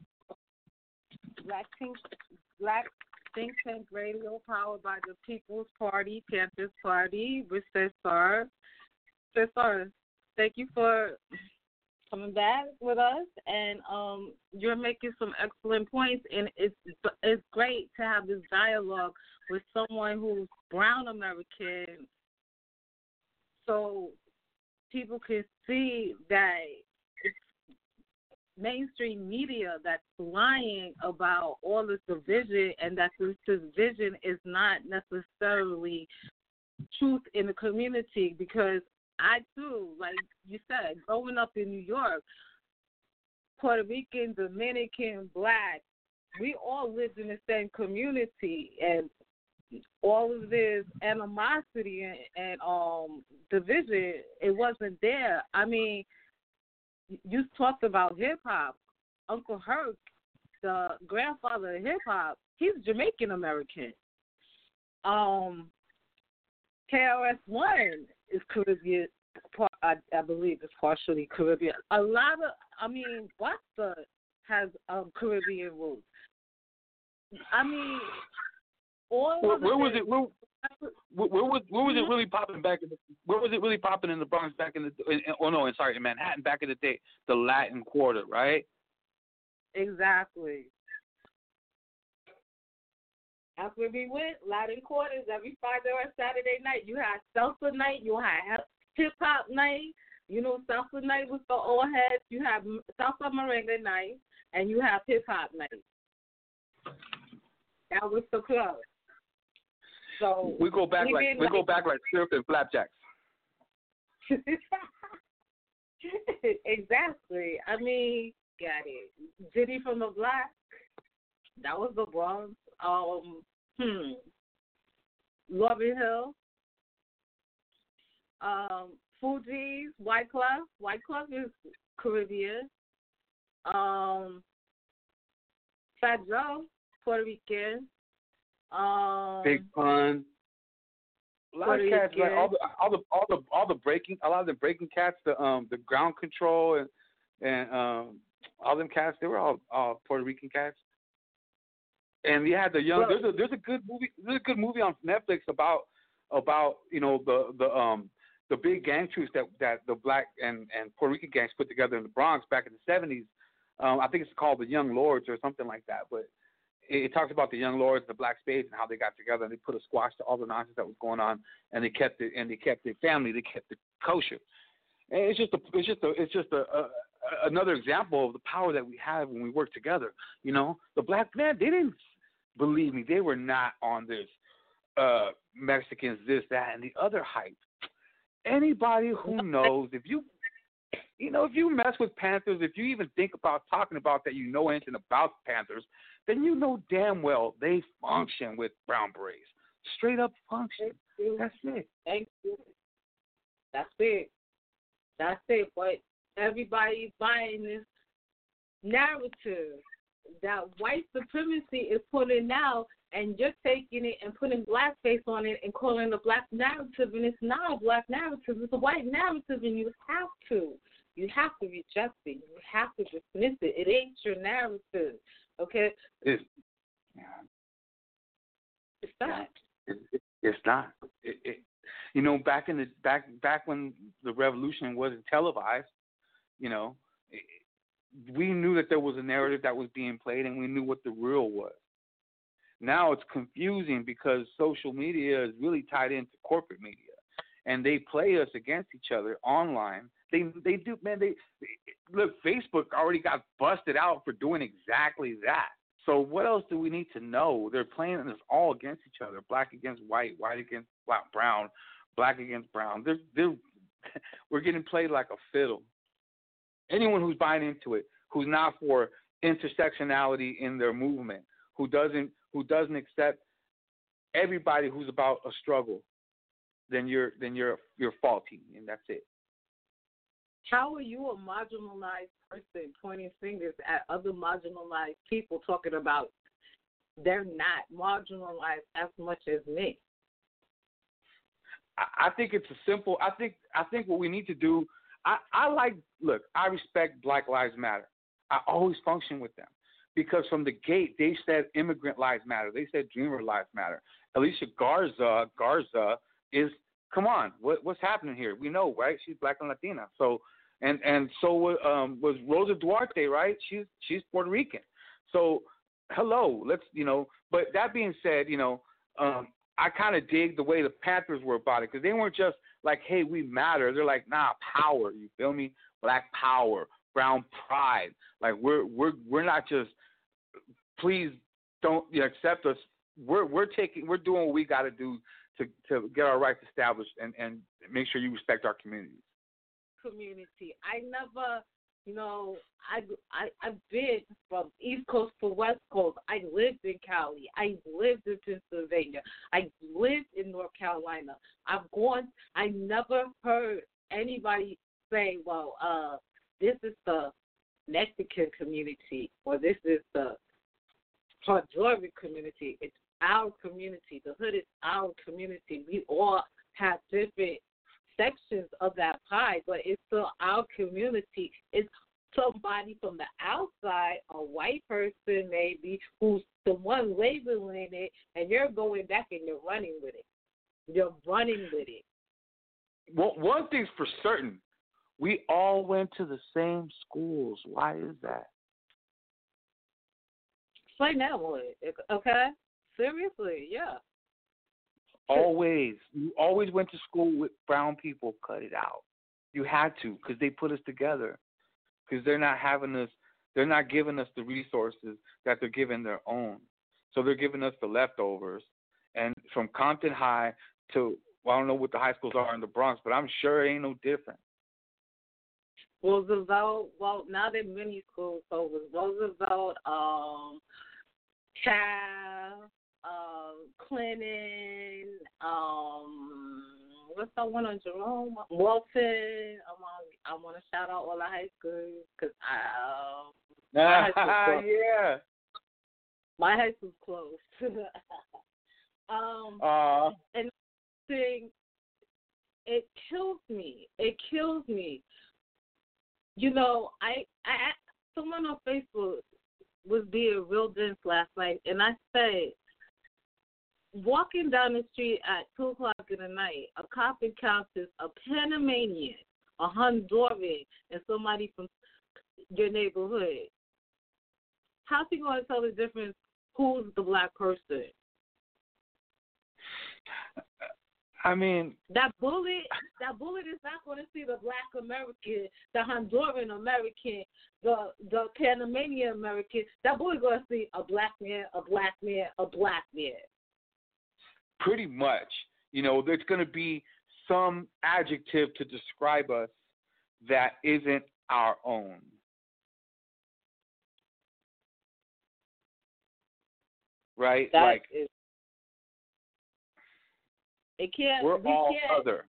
Black Think Tank Radio, powered by the People's Party, Panthers Party, with Cesar. Cesar, thank you for coming back with us, and you're making some excellent points, and it's great to have this dialogue with someone who's brown American, so people can see that mainstream media that's lying about all this division, and that this division is not necessarily truth in the community. Because I too, like you said, growing up in New York, Puerto Rican, Dominican, Black, we all lived in the same community, and all of this animosity and division, it wasn't there. I mean, you talked about hip-hop. Uncle Herc, the grandfather of hip-hop, he's Jamaican American. KRS-One is Caribbean, I believe it's partially Caribbean. A lot of, Busta has Caribbean roots. I mean, all of where was it? Where was it really popping back? Where was it really popping in the Bronx back in in Manhattan back in the day? The Latin Quarter, right? Exactly. That's where we went. Latin Quarters every Friday or Saturday night. You had salsa night. You had hip hop night. You know, salsa night was for all heads. You have salsa merengue night, and you have hip hop night. That was the club. So we go back like syrup and flapjacks. Exactly. I mean, got it. Diddy from the Block. That was the Bronx. Lauryn Hill. Fuji's, White Club. White Club is Caribbean. Fat Joe, Puerto Rican. Big Pun. A lot of cats, like all the breaking, a lot of the breaking cats, the ground control and all them cats, they were all Puerto Rican cats. And you had the young. There's a good movie. There's a good movie on Netflix about the big gang troops that the black and Puerto Rican gangs put together in the Bronx back in the 70s. I think it's called The Young Lords or something like that. But it talks about the Young Lords, the Black Spades, and how they got together and they put a squash to all the nonsense that was going on, and they kept it, and they kept their family, they kept it kosher. And it's just another example of the power that we have when we work together. You know, the black man, they didn't believe me, they were not on this Mexicans, this, that, and the other hype. Anybody who knows, if you mess with Panthers, if you even think about talking about that, you know anything about Panthers, then you know damn well they function with brown berets. Straight up function. That's it. Thank you. That's it. That's it. But everybody's buying this narrative that white supremacy is putting out, and you're taking it and putting blackface on it and calling it a black narrative, and it's not a black narrative. It's a white narrative, and you have to. You have to reject it. You have to dismiss it. It ain't your narrative, okay? It's not. It's not. You know, back when the revolution wasn't televised, you know, we knew that there was a narrative that was being played, and we knew what the real was. Now it's confusing because social media is really tied into corporate media, and they play us against each other online. They do, man. They look. Facebook already got busted out for doing exactly that. So what else do we need to know? They're playing us all against each other: black against white, white against brown, black against brown. We're getting played like a fiddle. Anyone who's buying into it, who's not for intersectionality in their movement, who doesn't accept everybody who's about a struggle, then you're faulty, and that's it. How are you a marginalized person pointing fingers at other marginalized people, talking about they're not marginalized as much as me? I think it's a simple. I think what we need to do. I respect Black Lives Matter. I always function with them because from the gate they said immigrant lives matter. They said dreamer lives matter. Alicia Garza is, come on, what's happening here? We know, right? She's black and Latina. So and so was Rosa Duarte, right? She's Puerto Rican. So hello, let's But that being said, I kind of dig the way the Panthers were about it because they weren't just like, hey, we matter. They're like, nah, power. You feel me? Black power, brown pride. Like we're not just, please don't accept us. We're doing what we got to do to get our rights established and make sure you respect our communities. I never, I've been from East Coast to West Coast. I lived in Cali. I lived in Pennsylvania. I lived in North Carolina. I never heard anybody say, well, this is the Mexican community or this is the Honduran community. It's our community. The hood is our community. We all have different sections of that pie, but it's still our community. It's somebody from the outside, a white person maybe, who's the one labeling it, and you're going back and you're running with it. You're running with it. Well, one thing's for certain. We all went to the same schools. Why is that? Explain that one, okay? Seriously, yeah. Always. You always went to school with brown people. Cut it out. You had to because they put us together. Because they're not giving us the resources that they're giving their own. So they're giving us the leftovers. And from Compton High to, well, I don't know what the high schools are in the Bronx, but I'm sure it ain't no different. Roosevelt, well, now they're mini schools, so it was Roosevelt, Cal, Clinton, what's that one on Jerome? Walton. I want to shout out all the high schools because my high school's closed. Yeah. My high school's closed. And thing, it kills me. It kills me. You know, I someone on Facebook was being real dense last night, and I said, walking down the street at 2 o'clock in the night, a cop encounters a Panamanian, a Honduran, and somebody from your neighborhood. How's he going to tell the difference who's the black person? I mean, that bullet is not going to see the black American, the Honduran American, the Panamanian American. That bullet is going to see a black man, a black man, a black man. Pretty much. You know, there's going to be some adjective to describe us that isn't our own. Right? It can't. We're all can't. other.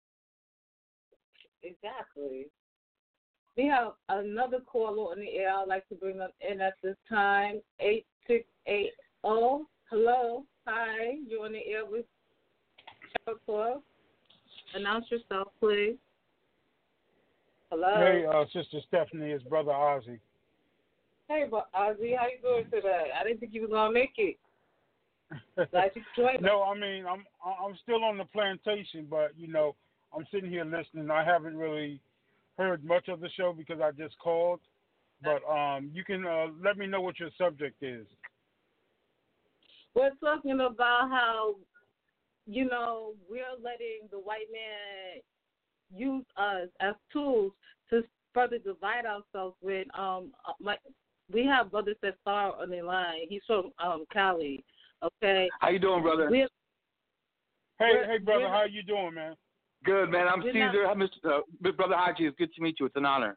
Exactly. We have another caller on the air I'd like to bring up in at this time. 8680. Hello. Hi. You're on the air with Shower Club. Announce yourself, please. Hello. Hey, Sister Stephanie, it's Brother Ozzy. Hey, Ozzy, how you doing today? I didn't think you were gonna make it. Glad you joined us. No, I mean I'm still on the plantation, but you know I'm sitting here listening. I haven't really heard much of the show because I just called. But you can let me know what your subject is. We're talking about how, you know, we're letting the white man use us as tools to further divide ourselves with. We have Brother Cesar on the line. He's from Cali. Okay. How you doing, brother? Hey, brother. How you doing, man? Good, man. I'm Caesar. Brother Haji. It's good to meet you. It's an honor.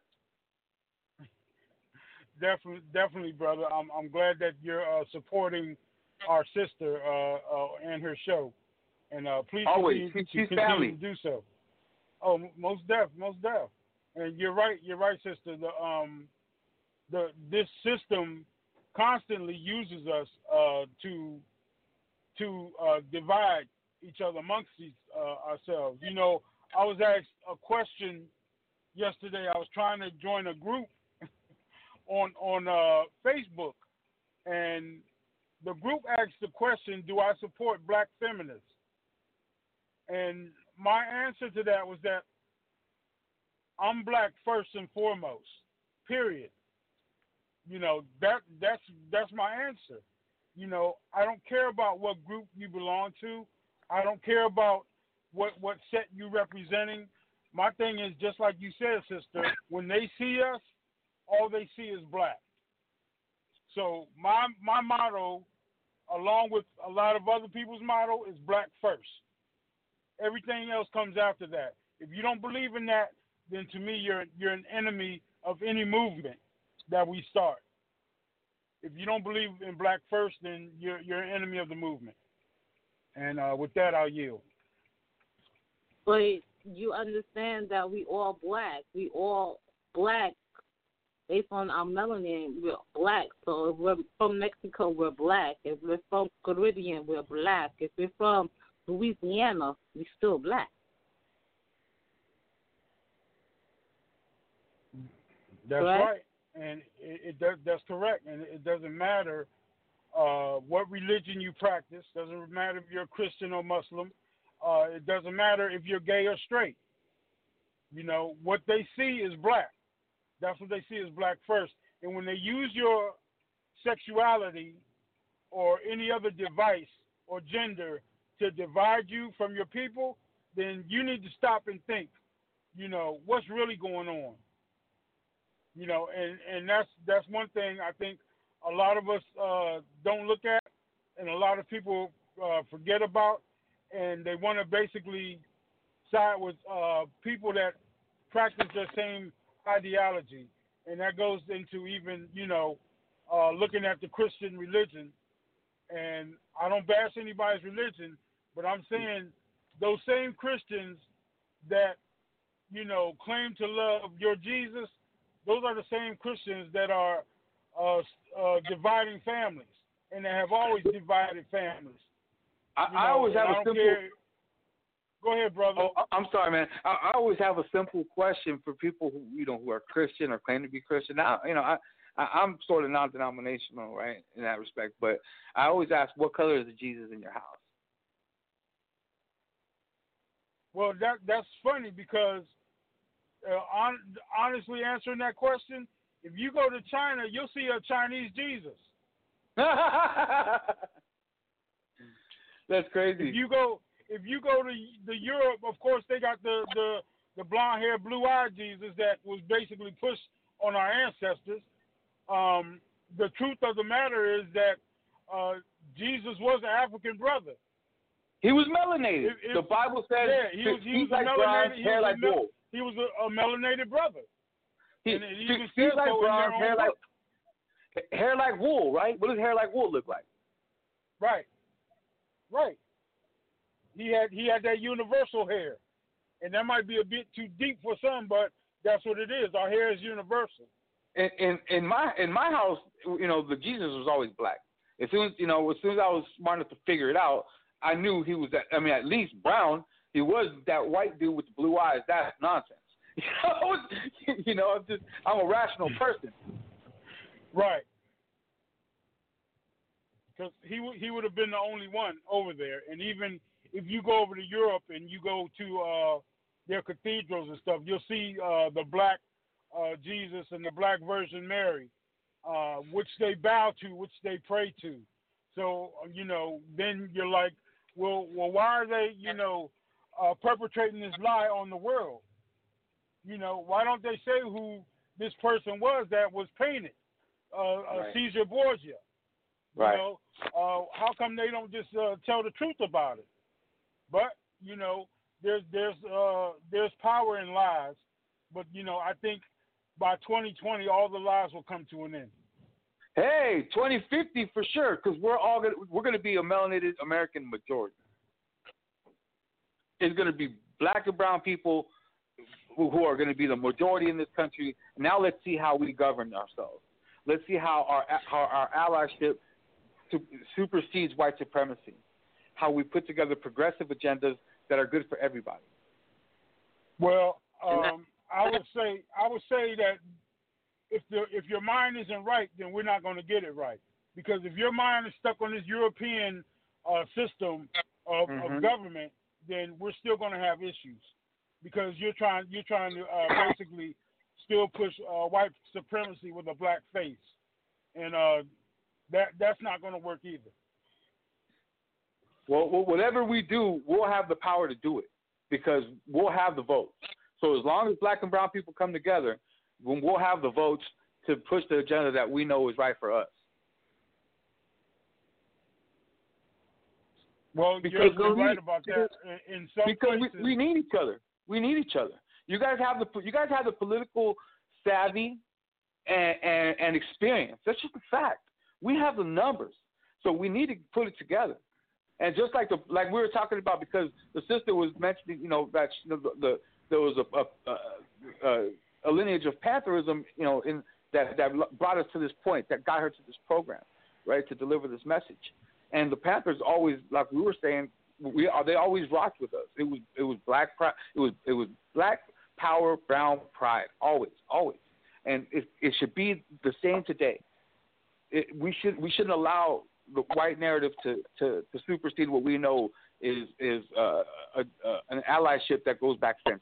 Definitely, brother. I'm glad that you're supporting our sister and her show, and please always continue family. to do so. Oh, most def. And you're right, sister. This system constantly uses us to divide each other amongst ourselves. You know, I was asked a question yesterday. I was trying to join a group on Facebook, and the group asked the question, do I support black feminists? And my answer to that was that I'm black first and foremost, period. You know, that's my answer. You know, I don't care about what group you belong to. I don't care about what set you representing. My thing is, just like you said, sister, when they see us, all they see is black. So my motto, along with a lot of other people's motto, is black first. Everything else comes after that. If you don't believe in that, then to me you're an enemy of any movement that we start. If you don't believe in black first, then you're an enemy of the movement. And with that, I'll yield. But you understand that we all black. We all black. Based on our melanin, we're black. So if we're from Mexico, we're black. If we're from Caribbean, we're black. If we're from Louisiana, we're still black. That's right. And that's correct. And it doesn't matter what religion you practice. Doesn't matter if you're a Christian or Muslim. It doesn't matter if you're gay or straight. You know, what they see is black. That's what they see as black first. And when they use your sexuality or any other device or gender to divide you from your people, then you need to stop and think, you know, what's really going on? You know, and that's one thing I think a lot of us don't look at, and a lot of people forget about, and they want to basically side with people that practice the same ideology, and that goes into even, you know, looking at the Christian religion. And I don't bash anybody's religion, but I'm saying those same Christians that, claim to love your Jesus, those are the same Christians that are dividing families, and they have always divided families. I always have a simple. Go ahead, brother. Oh, I'm sorry, man. I always have a simple question for people who who are Christian or claim to be Christian. Now, I'm sort of non-denominational, right, in that respect. But I always ask, what color is the Jesus in your house? Well, that's funny because honestly answering that question, if you go to China, you'll see a Chinese Jesus. That's crazy. If you go to the Europe, of course they got the blonde hair, blue eyed Jesus that was basically pushed on our ancestors. The truth of the matter is that Jesus was an African brother. He was melanated. The Bible says he was like bronze, hair like wool. He was a melanated brother. He's like bronze, hair like wool, right? What does hair like wool look like? Right. He had that universal hair, and that might be a bit too deep for some, but that's what it is. Our hair is universal. In my house, the Jesus was always black. As soon as I was smart enough to figure it out, I knew he was at least brown. He was that white dude with the blue eyes. That's nonsense. I'm a rational person. Right. Because he would have been the only one over there. And even if you go over to Europe and you go to their cathedrals and stuff, you'll see the black Jesus and the black Virgin Mary, which they bow to, which they pray to. So, then you're like, well, why are they, perpetrating this lie on the world? Why don't they say who this person was that was painted? Right. Caesar Borgia. Right. How come they don't just tell the truth about it? But there's power in lies. But I think by 2020, all the lies will come to an end. Hey, 2050 for sure, because we're gonna be a melanated American majority. It's gonna be black and brown people who are going to be the majority in this country. Now let's see how we govern ourselves. Let's see how our allyship supersedes white supremacy. How we put together progressive agendas that are good for everybody. Well, I would say that if your mind isn't right, then we're not going to get it right. Because if your mind is stuck on this European system of government, then we're still going to have issues. Because you're trying to basically still push white supremacy with a black face, and that's not going to work either. Well, whatever we do, we'll have the power to do it because we'll have the votes. So as long as black and brown people come together, we'll have the votes to push the agenda that we know is right for us. Well, you're right about that. In some places, we need each other. We need each other. You guys have the political savvy and experience. That's just a fact. We have the numbers, so we need to put it together. And just like we were talking about, because the sister was mentioning, that there was a lineage of Pantherism, in that brought us to this point, that got her to this program, right, to deliver this message. And the Panthers always, like we were saying, they always rocked with us. It was black pride. It was black power, brown pride. Always. And it should be the same today. We shouldn't allow the white narrative to supersede what we know is an allyship that goes back centuries.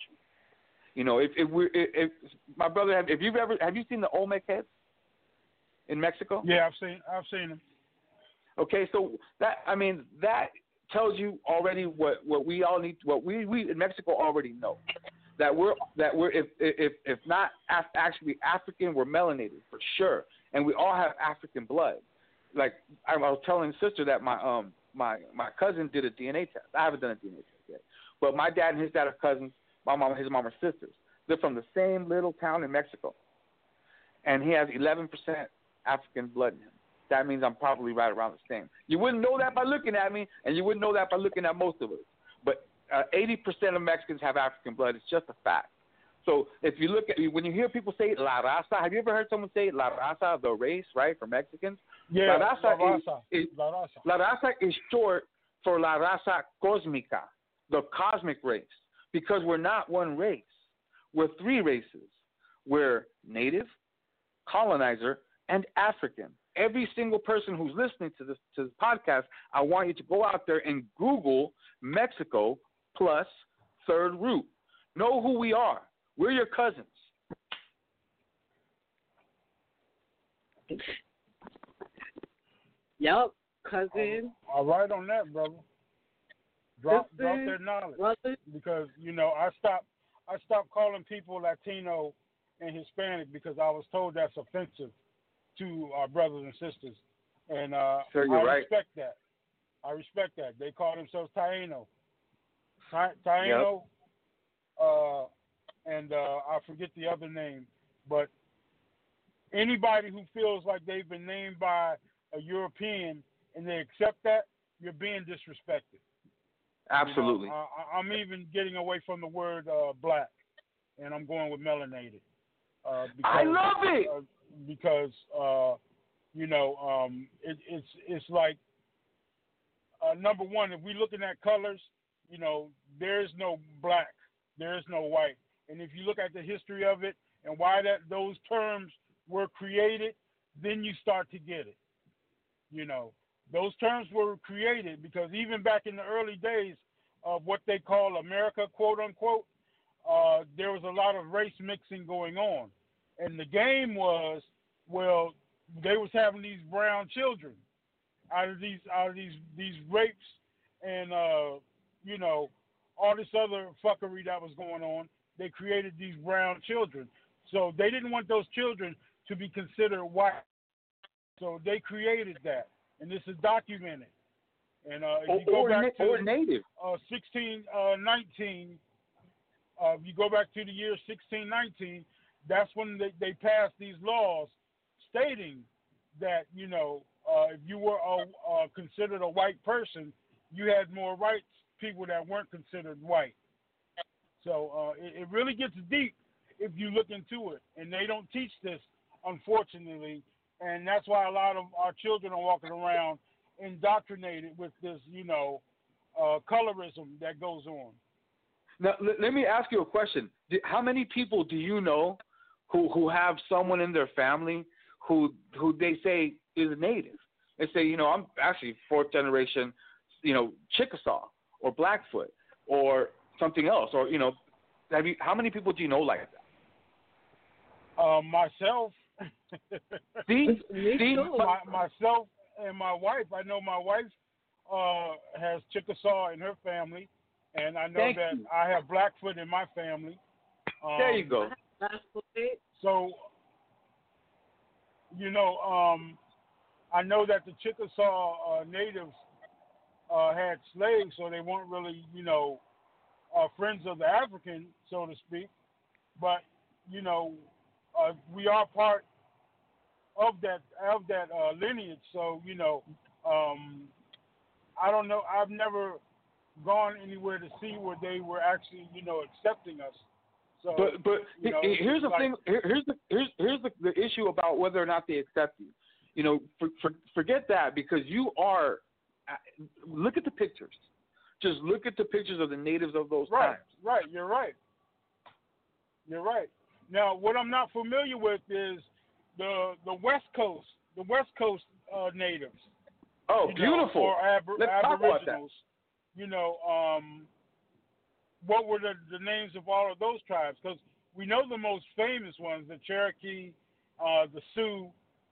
If my brother, have you seen the Olmec heads in Mexico? Yeah, I've seen them. Okay, so that tells you already what we all need. What we in Mexico already know, that we're if not actually African, we're melanated for sure, and we all have African blood. Like I was telling the sister that my cousin did a DNA test. I haven't done a DNA test yet, but my dad and his dad are cousins. My mom and his mom are sisters. They're from the same little town in Mexico, and he has 11% African blood in him. That means I'm probably right around the same. You wouldn't know that by looking at me, and you wouldn't know that by looking at most of us. But 80% of Mexicans have African blood. It's just a fact. So if you look at, when you hear people say La Raza, have you ever heard someone say La Raza, the race, right, for Mexicans? Yeah, La Raza, La Raza. La Raza is short for La Raza Cósmica, the cosmic race, because we're not one race. We're three races. We're native, colonizer, and African. Every single person who's listening to this podcast, I want you to go out there and Google Mexico plus third root. Know who we are. We're your cousins. Yep, cousin. All right on that, brother. Drop that knowledge, brother. Because I stopped calling people Latino and Hispanic because I was told that's offensive to our brothers and sisters, and sure, you're right. respect that. I respect that. They call themselves Taino. Taino. Yep. And I forget the other name, but anybody who feels like they've been named by a European and they accept that, you're being disrespected. Absolutely. I'm even getting away from the word black, and I'm going with melanated. I love it. Because it's like number one, if we're looking at colors, there is no black, there is no white. And if you look at the history of it and why those terms were created, then you start to get it. Those terms were created because even back in the early days of what they call America, quote unquote, there was a lot of race mixing going on. And the game was, well, they was having these brown children out of these rapes and all this other fuckery that was going on. They created these brown children. So they didn't want those children to be considered white. So they created that. And this is documented. And if you go back to native. 1619, if you go back to the year 1619, that's when they passed these laws stating that, if you were considered a white person, you had more rights people that weren't considered white. So it really gets deep if you look into it. And they don't teach this, unfortunately. And that's why a lot of our children are walking around indoctrinated with this, colorism that goes on. Now, let me ask you a question. How many people do you know who have someone in their family who they say is a native? They say, I'm actually fourth generation, Chickasaw or Blackfoot or something else, or how many people do you know like that? Myself. See? Myself and my wife. I know my wife has Chickasaw in her family, and I know I have Blackfoot in my family. There you go. So, I know that the Chickasaw natives had slaves, so they weren't really, friends of the African, so to speak. But, we are part of that lineage. So, I don't know. I've never gone anywhere to see where they were actually, accepting us. So, but here's the thing. Here's the issue about whether or not they accept you. Forget that, because you are. Look at the pictures. Just look at the pictures of the natives of those times. Right. You're right. Now, what I'm not familiar with is the West Coast natives. Oh, beautiful! Or Let's talk about that. What were the names of all of those tribes? Because we know the most famous ones: the Cherokee, the Sioux,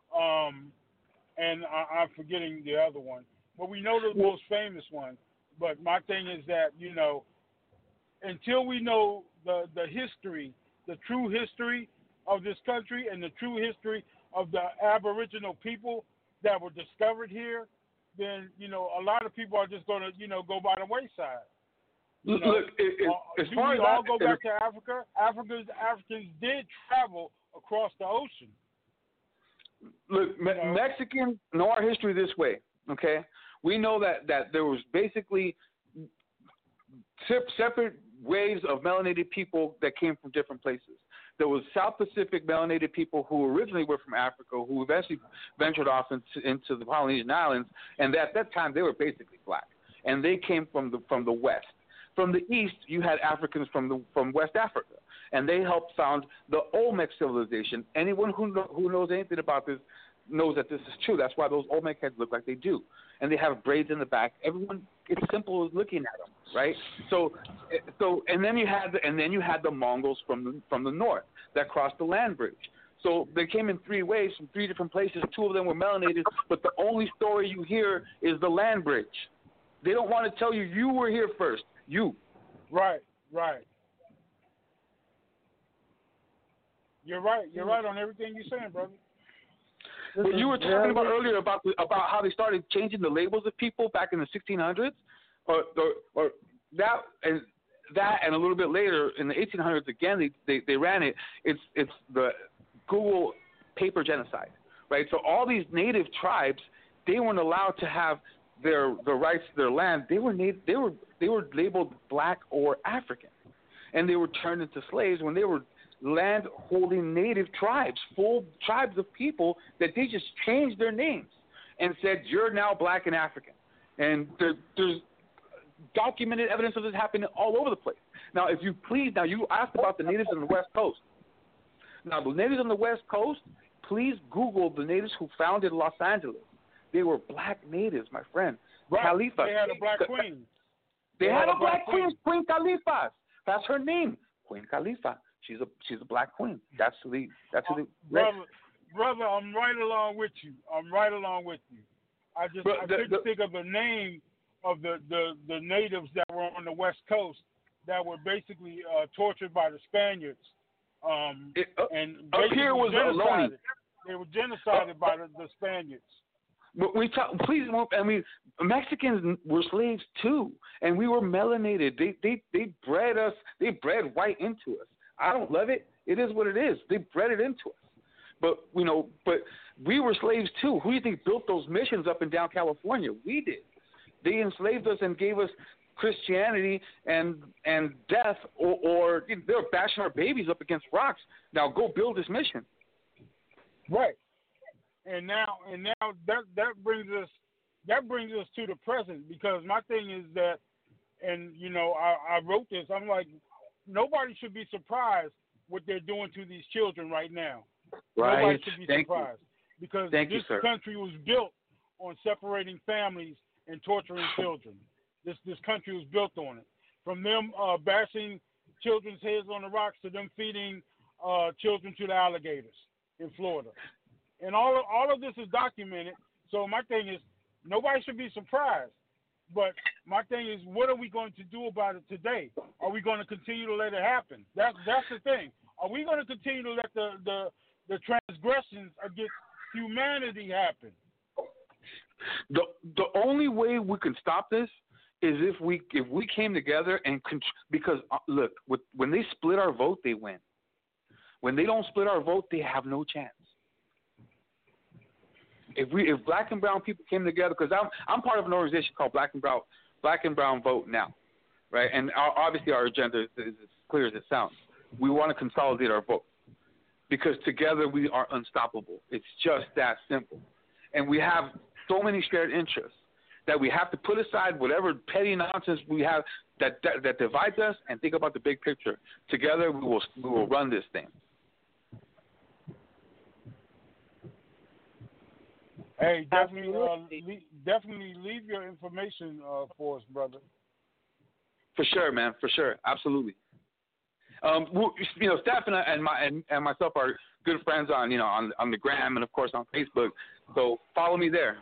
and I'm forgetting the other one. But we know the most famous ones. But my thing is that until we know the history, the true history of this country and the true history of the Aboriginal people that were discovered here, then, a lot of people are just going to, go by the wayside. Look, as far as we all go back to Africa? Africans did travel across the ocean. Look, Mexicans know our history this way, okay? We know that there was basically separate waves of melanated people that came from different places. There was South Pacific melanated people who originally were from Africa, who eventually ventured off into the Polynesian islands, and at that time they were basically black, and they came from the west. From the east, you had Africans from West Africa, and they helped found the Olmec civilization. Anyone who knows anything about this knows that this is true. That's why those Olmec heads look like they do, and they have braids in the back. Everyone, it's simple as looking at them, right? So, and then you had the Mongols from the north that crossed the land bridge. So they came in three waves from three different places. Two of them were melanated, but the only story you hear is the land bridge. They don't want to tell you were here first. You. Right. You're right. You're right on everything you're saying, brother. What you were talking about earlier about how they started changing the labels of people back in the 1600s, or that and a little bit later in the 1800s again they ran it. It's the Google paper genocide, right? So all these native tribes, they weren't allowed to have their rights to their land. They were labeled black or African, and they were turned into slaves when they were land-holding native tribes, full tribes of people that they just changed their names and said, you're now black and African. And there's documented evidence of this happening all over the place. Now, you asked about the natives on the West Coast. Now, the natives on the West Coast, please Google the natives who founded Los Angeles. They were black natives, my friend. Right. Khalifa. They had a black queen. They had a black queen, Queen Khalifa. That's her name, Queen Khalifa. She's a black queen. That's who they. Brother, I'm right along with you. I couldn't think of the name of the natives that were on the West Coast that were basically tortured by the Spaniards. And up here was Ohlone. They were genocided by the Spaniards. But Mexicans were slaves too, and we were melanated. They bred us. They bred white into us. I don't love it. It is what it is. They bred it into us. But we were slaves too. Who do you think built those missions up and down California? We did. They enslaved us and gave us Christianity and death, or they were bashing our babies up against rocks. Now go build this mission. Right. And now that brings us to the present, because my thing is that, and I wrote this. I'm like, nobody should be surprised what they're doing to these children right now. Right. Nobody should be surprised, because this country was built on separating families and torturing children. This country was built on it. From them bashing children's heads on the rocks to them feeding children to the alligators in Florida. And all of this is documented. So my thing is, nobody should be surprised. But my thing is, what are we going to do about it today? Are we going to continue to let it happen? That's the thing. Are we going to continue to let the transgressions against humanity happen? The only way we can stop this is if we came together and because look, when they split our vote, they win. When they don't split our vote, they have no chance. If black and brown people came together, because I'm part of an organization called Black and Brown Vote Now, right? And obviously our agenda is as clear as it sounds. We want to consolidate our vote because together we are unstoppable. It's just that simple, and we have so many shared interests that we have to put aside whatever petty nonsense we have that divides us and think about the big picture. Together we will run this thing. Hey, definitely leave your information for us, brother. For sure, man. For sure, absolutely. Steph and myself are good friends on the gram and of course on Facebook. So follow me there.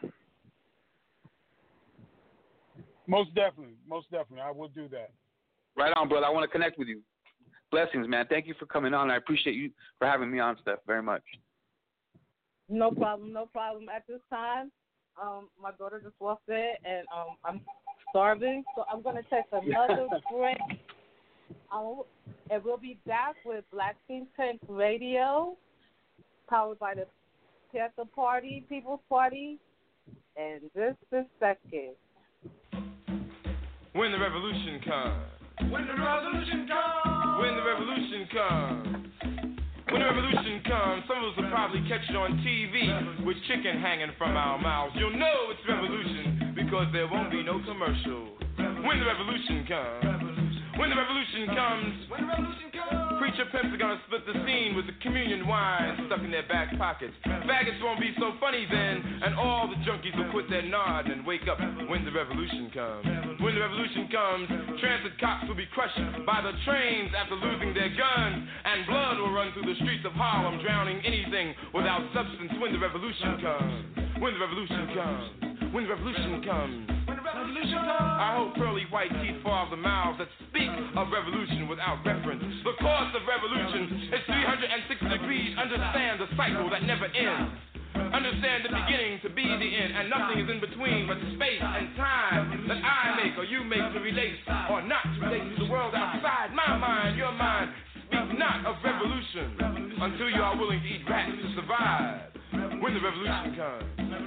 Most definitely, I will do that. Right on, brother. I want to connect with you. Blessings, man. Thank you for coming on. I appreciate you for having me on, Steph, very much. No problem. At this time, my daughter just walked in, and I'm starving, so I'm going to take another break. And we'll be back with Black Think Tank Radio, powered by the Panther Party, People's Party, and just a second. When the revolution comes, When the revolution comes. When the revolution comes. When the revolution comes, some of us will probably catch it on TV with chicken hanging from our mouths. You'll know it's revolution because there won't be no commercial. When the revolution comes. When the revolution comes. When the revolution comes. Preacher pimps are gonna split the scene with the communion wine stuck in their back pockets. Faggots won't be so funny then, and all the junkies will quit their nod and wake up when the revolution comes. When the revolution comes, transit cops will be crushed by the trains after losing their guns, and blood will run through the streets of Harlem, drowning anything without substance. When the revolution comes. When the revolution comes. When the revolution comes. When the revolution comes. I hope pearly white teeth fall off the mouths that speak of revolution without reference. The course of revolution is 360 degrees. Understand the cycle that never ends. Understand the beginning to be the end, and nothing is in between but space and time that I make or you make to relate or not to relate to the world outside my mind, your mind. Speak not of revolution until you are willing to eat rats to survive. When the revolution comes.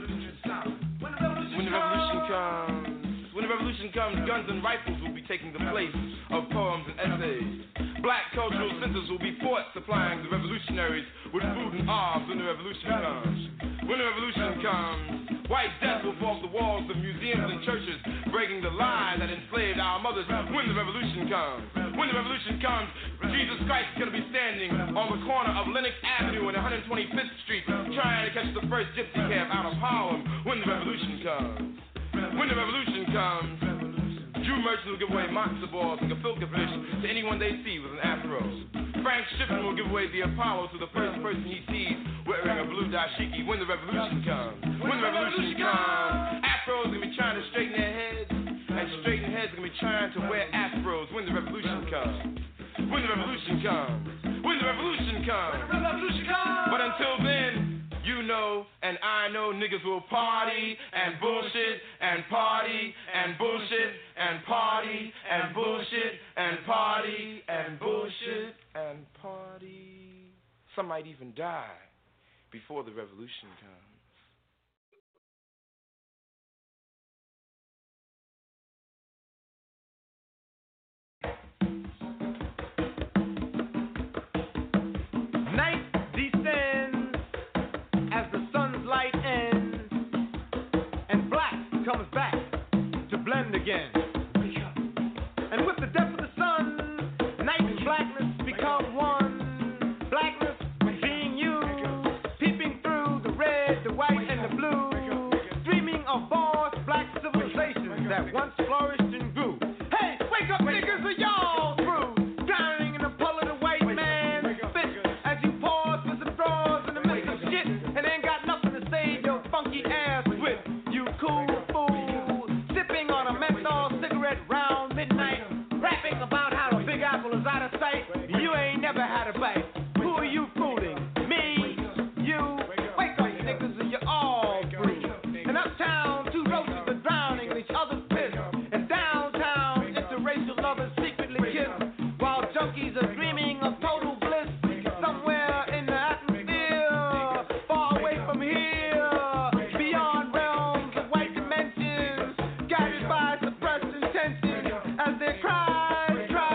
When the revolution comes. When the revolution comes, guns and rifles will be taking the place of poems and essays. Black cultural centers will be forts supplying the revolutionaries with food and arms when the revolution comes. When the revolution comes, white death will fall off the walls of museums and churches, breaking the lie that enslaved our mothers. When the revolution comes. When the revolution comes, Jesus Christ is going to be standing on the corner of Lenox Avenue and 125th Street, trying to catch the first gypsy cab out of Harlem. When the revolution comes. When the revolution comes, Jew merchants will give away matzo balls and gefilte fish to anyone they see with an afro. Frank Shippen will give away the Apollo to the first person he sees wearing a blue dashiki. When the revolution comes. When the revolution comes, afros are going to be trying to straighten their heads, and straighten heads are going to be trying to wear afros. When the revolution comes. When the revolution comes. When the revolution comes. When the revolution comes. But until then, you know and I know niggas will party and bullshit and party and bullshit and party and bullshit and party and bullshit and party. Some might even die before the revolution comes. Night descends as the sun's light ends, and black comes back to blend again. And with the death of the sun, night and blackness become one. Blackness being you, peeping through the red, the white, and the blue, dreaming of vast black civilizations that once flourished and grew. Hey, wake up, niggas, are y'all through? Drowning in the pull of the white man's spit as you pause for some draws in the midst of shit and ain't got nothing to save your funky ass with. You cool fool, sipping on a menthol cigarette round midnight, rapping about how the Big Apple is out of sight. You ain't never had a bite. Who are you fooling? Me? You? Wake up, niggas, or you're all through. In uptown, two roaches are drowning in each other's piss. And downtown, interracial lovers secretly kiss, while junkies are dreaming of total bliss somewhere in the atmosphere, far away from here, beyond realms of white dimensions, guided by suppressed intentions as their cries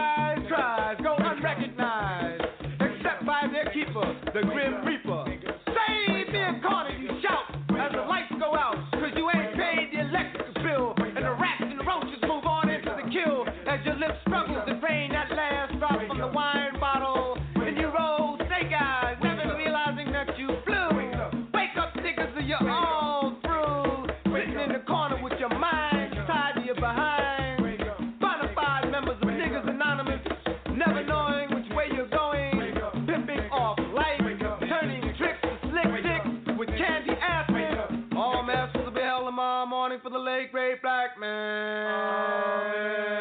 go unrecognized, except by their keeper, the Grim Reaper. Save me a corner, you shout, as the lights go out, cause you ain't paid the electric bill, and the rats and the roaches move on into the kill, as your lips struggle to drain that last drop from the wine bottle, and you roll snake eyes, never realizing that you flew. Wake up, niggas, or you're all through, sitting in the corner with your mind tied to your behind, bonafide members of Niggas Anonymous, never knowing which way you're going, pimping off life, turning tricks to slick dicks with candy asses. All masks will be held tomorrow morning for the late great black man.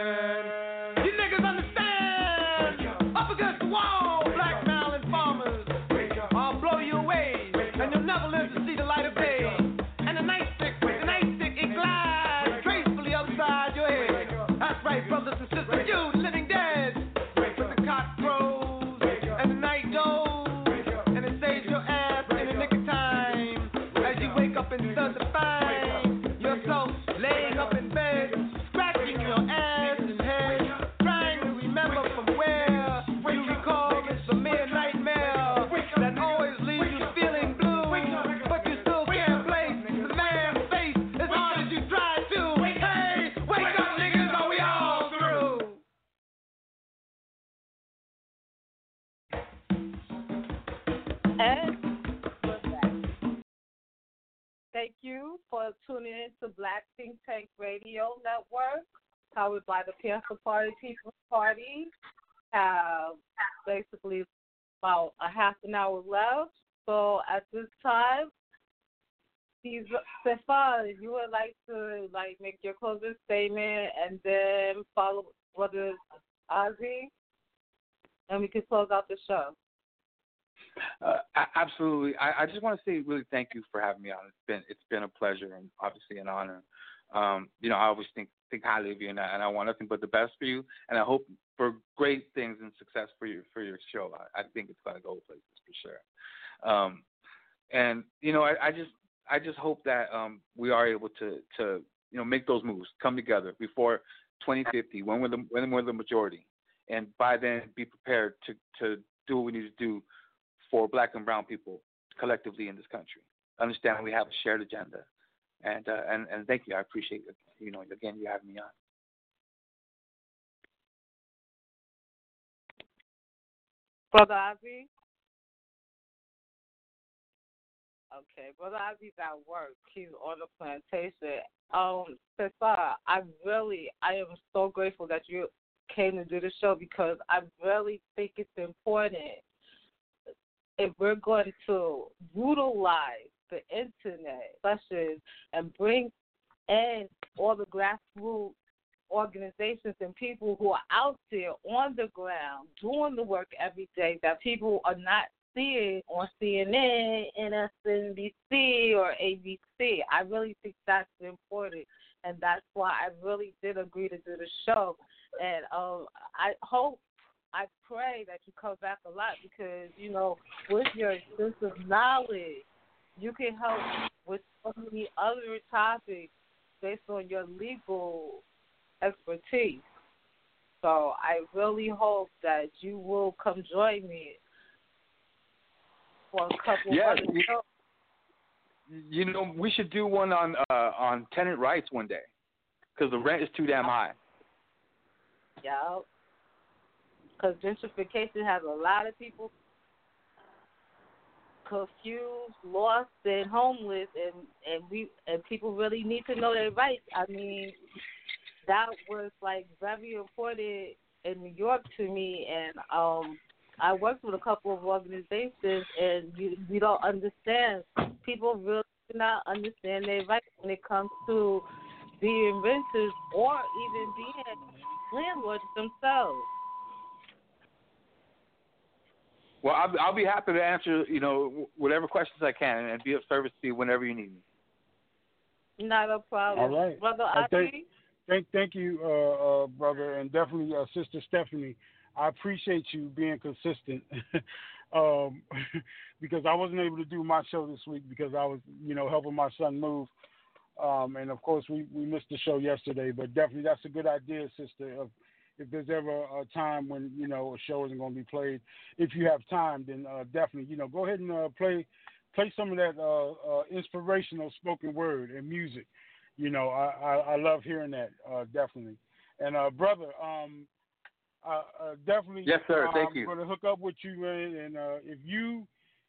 You niggas understand? Up against the wall, black Maryland farmers. I'll blow you away, and you'll never live to see the light of day. And the nightstick, it glides gracefully upside your head. That's right, brothers and sisters, you the living dead. When the cock crows and the night goes, and it saves your ass in the nick of time, as you wake up and start to find yourself laying up in bed, scratching your ass and head, trying to And with that, thank you for tuning in to Black Think Tank Radio Network, powered by the Panther Party People's Party. Have basically about a half an hour left. So at this time, Stefan, if you would like to make your closing statement and then follow Brother Ozzy, and we can close out the show. Absolutely. I just want to say really thank you for having me on. It's been a pleasure and obviously an honor. I always think highly of you, and I want nothing but the best for you, and I hope for great things and success for your show. I think it's going to go places for sure. And I just hope that we are able to make those moves, come together before 2050 when we're the majority, and by then be prepared to do what we need to do for Black and brown people collectively in this country. Understand we have a shared agenda, and thank you. I appreciate it. Again, you having me on. Brother Ozzy? Okay, Brother Ozzy's at work. He's on the plantation. Cesar, I am so grateful that you came to do the show because I really think it's important if we're going to utilize the internet sessions and bring in all the grassroots organizations and people who are out there on the ground doing the work every day that people are not seeing on CNN, MSNBC, or ABC. I really think that's important, and that's why I really did agree to do the show. And I pray that you come back a lot because, with your extensive knowledge, you can help with so many other topics based on your legal expertise. So I really hope that you will come join me for a couple of other shows. We should do one on tenant rights one day because the rent is too damn high. Yeah. Because gentrification has a lot of people confused, lost, and homeless, and people really need to know their rights. I mean, that was very important in New York to me, and I worked with a couple of organizations, and you don't understand. People really do not understand their rights when it comes to being renters or even being landlords themselves. Well, I'll be happy to answer, whatever questions I can and be of service to you whenever you need me. Not a problem. All right. Brother Ozzy? Thank you, brother, and definitely Sister Stephanie. I appreciate you being consistent because I wasn't able to do my show this week because I was, helping my son move. And, of course, we missed the show yesterday, but definitely that's a good idea, sister. If there's ever a time when, a show isn't going to be played, if you have time, then definitely, go ahead and play some of that inspirational spoken word and music. I love hearing that, definitely. And, brother, definitely. Yes, sir. Thank you. I'm going to hook up with you, and if you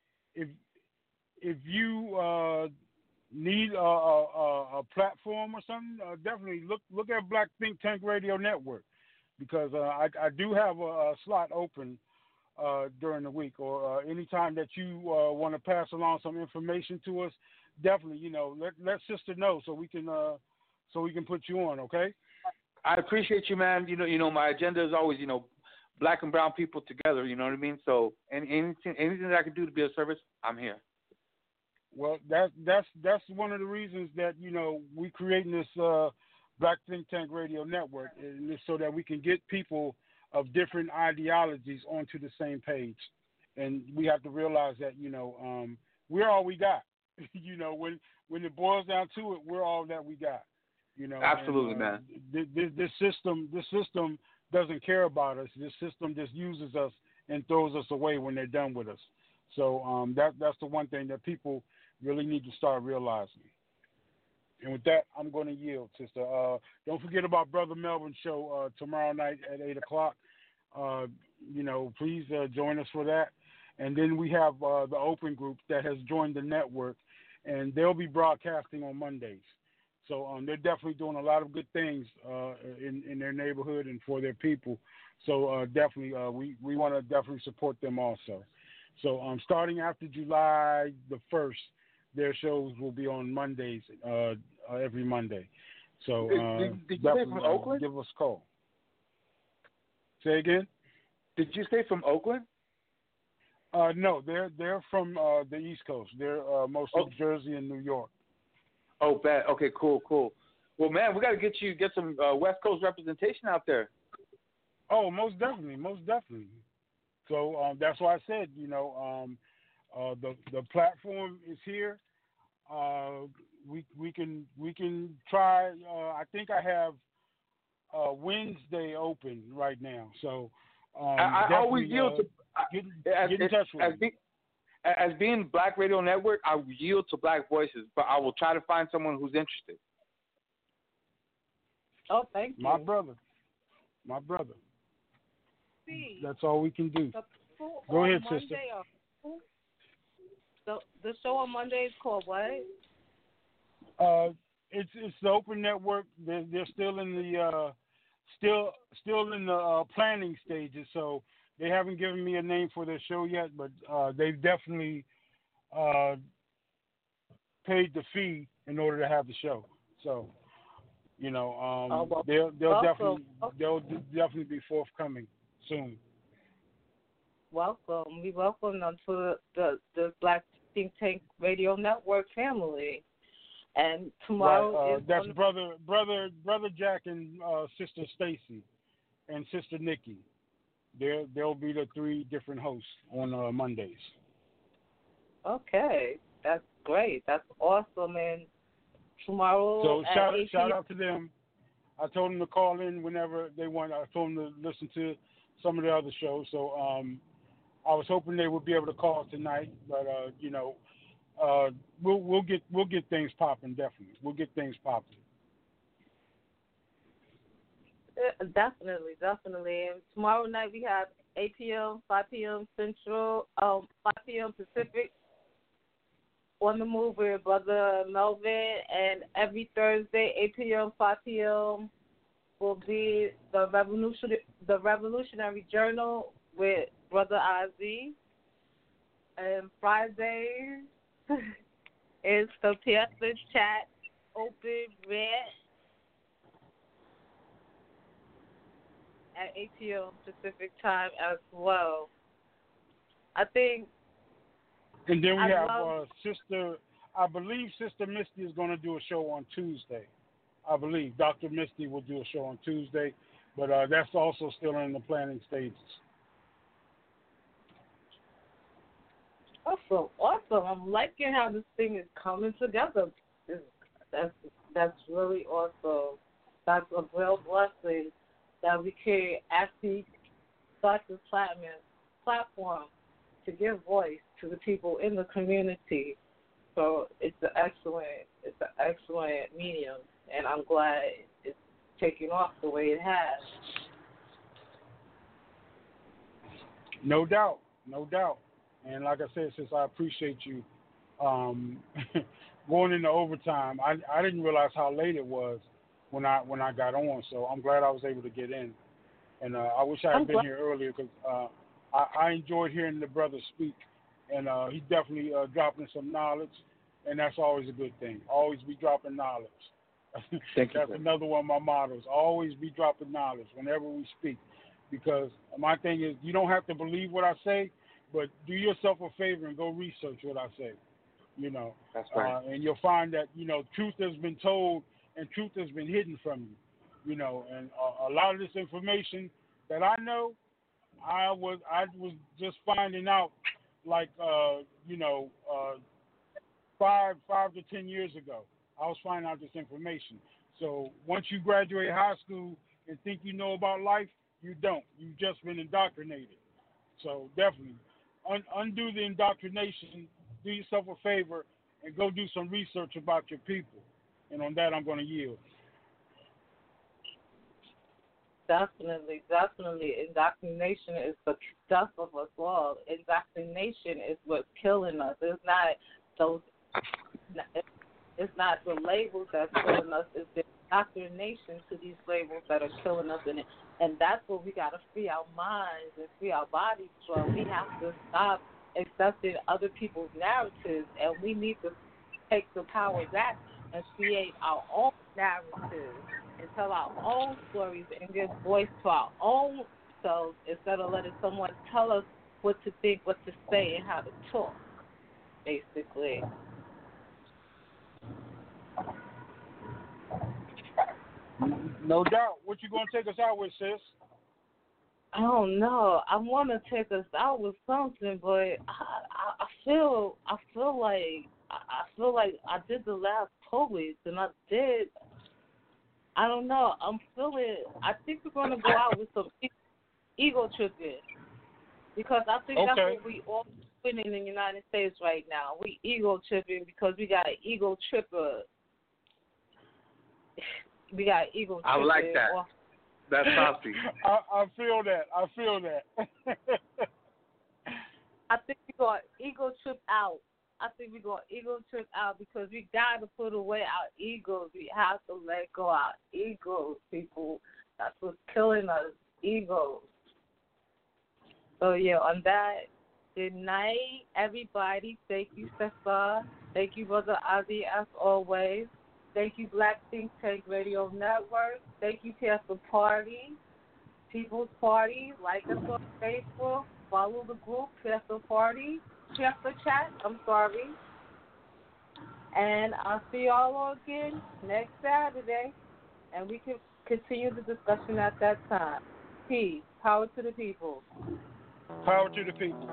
need a platform or something, definitely look at Black Think Tank Radio Network because I do have a slot open during the week or anytime that you want to pass along some information to us. Definitely, let sister know so we can put you on. Okay. I appreciate you, man. My agenda is always, Black and brown people together. You know what I mean? So, anything that I can do to be of service, I'm here. Well, that's one of the reasons that we creating this Black Think Tank Radio Network, and it's so that we can get people of different ideologies onto the same page, and we have to realize that we're all we got. When it boils down to it, we're all that we got. Absolutely, man. This system doesn't care about us. This system just uses us and throws us away when they're done with us. So that's the one thing that people really need to start realizing. And with that, I'm going to yield, sister. Don't forget about Brother Melvin's show tomorrow night at 8 o'clock. Please join us for that. And then we have the Open Group that has joined the network, and they'll be broadcasting on Mondays. So they're definitely doing a lot of good things in their neighborhood and for their people. So definitely, we want to definitely support them also. So starting after July the 1st, their shows will be on Mondays, every Monday. So did you say from Oakland? Give us a call. Say again? Did you say from Oakland? No, they're from the East Coast. They're mostly Jersey and New York. Oh, bad. Okay, cool. Well, man, we got to get some West Coast representation out there. Oh, most definitely. So that's why I said, the platform is here. We can try. I think I have Wednesday open right now. So I always yield to get in touch with me. As being Black Radio Network, I yield to Black voices, but I will try to find someone who's interested. Oh, thank you. My brother. That's all we can do. Go ahead, sister. The show on Monday is called what? It's the Open Network. They're still in the still in the planning stages, so they haven't given me a name for their show yet. But they've definitely paid the fee in order to have the show. So they'll definitely be forthcoming soon. Welcome. We welcome them to the Black Think Tank Radio Network family. And tomorrow is that's brother Jack and sister Stacy and sister Nikki. They'll be the three different hosts on Mondays. Okay, that's great. That's awesome. And tomorrow, so shout out to them. I told them to call in whenever they want. I told them to listen to some of the other shows. So I was hoping they would be able to call tonight, but we'll get things popping. Definitely, we'll get things popping. Definitely. And tomorrow night we have 8 p.m., 5 p.m. Central, 5 p.m. Pacific. On the Move with Brother Melvin, and every Thursday, 8 p.m., 5 p.m. will be the Revolutionary Journal with Brother Ozzy. And Fridays is the Piazza Chat Open Red at 8 p.m. Pacific time as well. I think. And then we have Sister, I believe Sister Misty is going to do a show on Tuesday. I believe Dr. Misty will do a show on Tuesday, but that's also still in the planning stages. Awesome. I'm liking how this thing is coming together. That's really awesome. That's a real blessing that we can actually start this platform to give voice to the people in the community. So it's an excellent medium, and I'm glad it's taking off the way it has. No doubt. And like I said, since I appreciate you going into overtime, I didn't realize how late it was when I got on. So I'm glad I was able to get in. And I wish I had been here earlier because I enjoyed hearing the brother speak. And he's definitely dropping some knowledge, and that's always a good thing. Always be dropping knowledge. Thank you. That's another one of my mottos. Always be dropping knowledge whenever we speak. Because my thing is, you don't have to believe what I say, but do yourself a favor and go research what I say. That's right. And you'll find that truth has been told and truth has been hidden from you. And a lot of this information that I know, I was just finding out like 5 to 10 years ago. I was finding out this information. So once you graduate high school and think you know about life, you don't. You've just been indoctrinated. So definitely undo the indoctrination, do yourself a favor, and go do some research about your people. And on that, I'm going to yield. Definitely, definitely. Indoctrination is the stuff of us all. Indoctrination is what's killing us. It's not those. It's not the labels that's killing us. It's the indoctrination to these labels that are killing us, and that's what we got to free our minds and free our bodies from. We have to stop accepting other people's narratives, and we need to take the power back and create our own narratives and tell our own stories and give voice to our own selves instead of letting someone tell us what to think, what to say, and how to talk, basically. No doubt. What you gonna take us out with, sis? I don't know. I want to take us out with something, but I feel like I did the last poet, and I did. I don't know. I think we're going to go out with some ego tripping, because I think that's what we all doing in the United States right now. We ego tripping because we got an ego tripper. We got an ego tripper. I like that. That's saucy. I feel that. I think we're going to ego trip out. Because we got to put away our egos. We have to let go our egos, people. That's what's killing us, egos. So, yeah, on that, good night, everybody. Thank you, Sefa. Thank you, Brother Ozzy, as always. Thank you, Black Think Tank Radio Network. Thank you, Pastor Party, People's Party. Like us on Facebook. Follow the group, Pastor Party. Pastor Chat, I'm sorry. And I'll see y'all all again next Saturday. And we can continue the discussion at that time. Peace. Power to the people. Power to the people.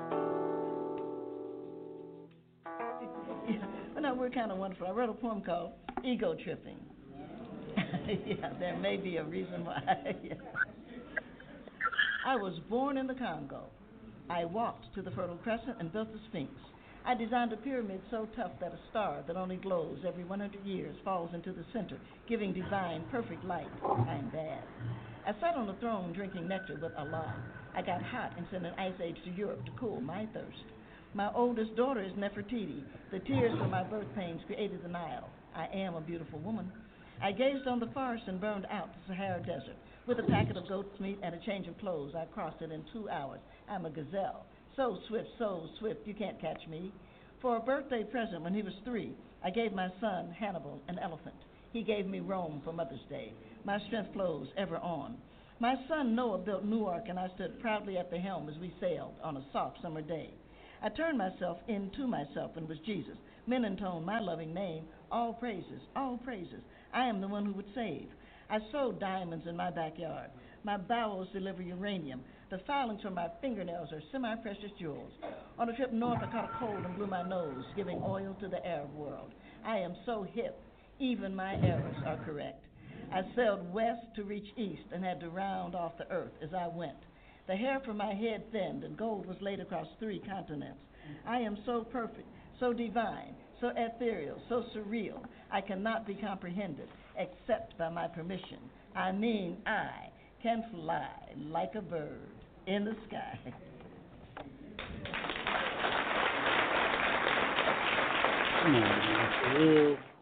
Well, no, we're kind of wonderful. I wrote a poem called Ego Tripping. Yeah, there may be a reason why. Yeah. I was born in the Congo. I walked to the Fertile Crescent and built the Sphinx. I designed a pyramid so tough that a star that only glows every 100 years falls into the center, giving divine, perfect light. I'm bad. I sat on the throne drinking nectar with Allah. I got hot and sent an ice age to Europe to cool my thirst. My oldest daughter is Nefertiti. The tears from my birth pains created the Nile. I am a beautiful woman. I gazed on the forest and burned out the Sahara Desert. With a packet of goat's meat and a change of clothes, I crossed it in 2 hours. I'm a gazelle. So swift, you can't catch me. For a birthday present when he was 3, I gave my son, Hannibal, an elephant. He gave me Rome for Mother's Day. My strength flows ever on. My son Noah built Newark, and I stood proudly at the helm as we sailed on a soft summer day. I turned myself into myself and was Jesus. Men intone my loving name. All praises, all praises. I am the one who would save. I sewed diamonds in my backyard. My bowels deliver uranium. The filings from my fingernails are semi-precious jewels. On a trip north, I caught a cold and blew my nose, giving oil to the Arab world. I am so hip, even my errors are correct. I sailed west to reach east and had to round off the earth as I went. The hair from my head thinned and gold was laid across 3 continents. I am so perfect, so divine, so ethereal, so surreal, I cannot be comprehended except by my permission. I mean, I can fly like a bird in the sky. Come on, man.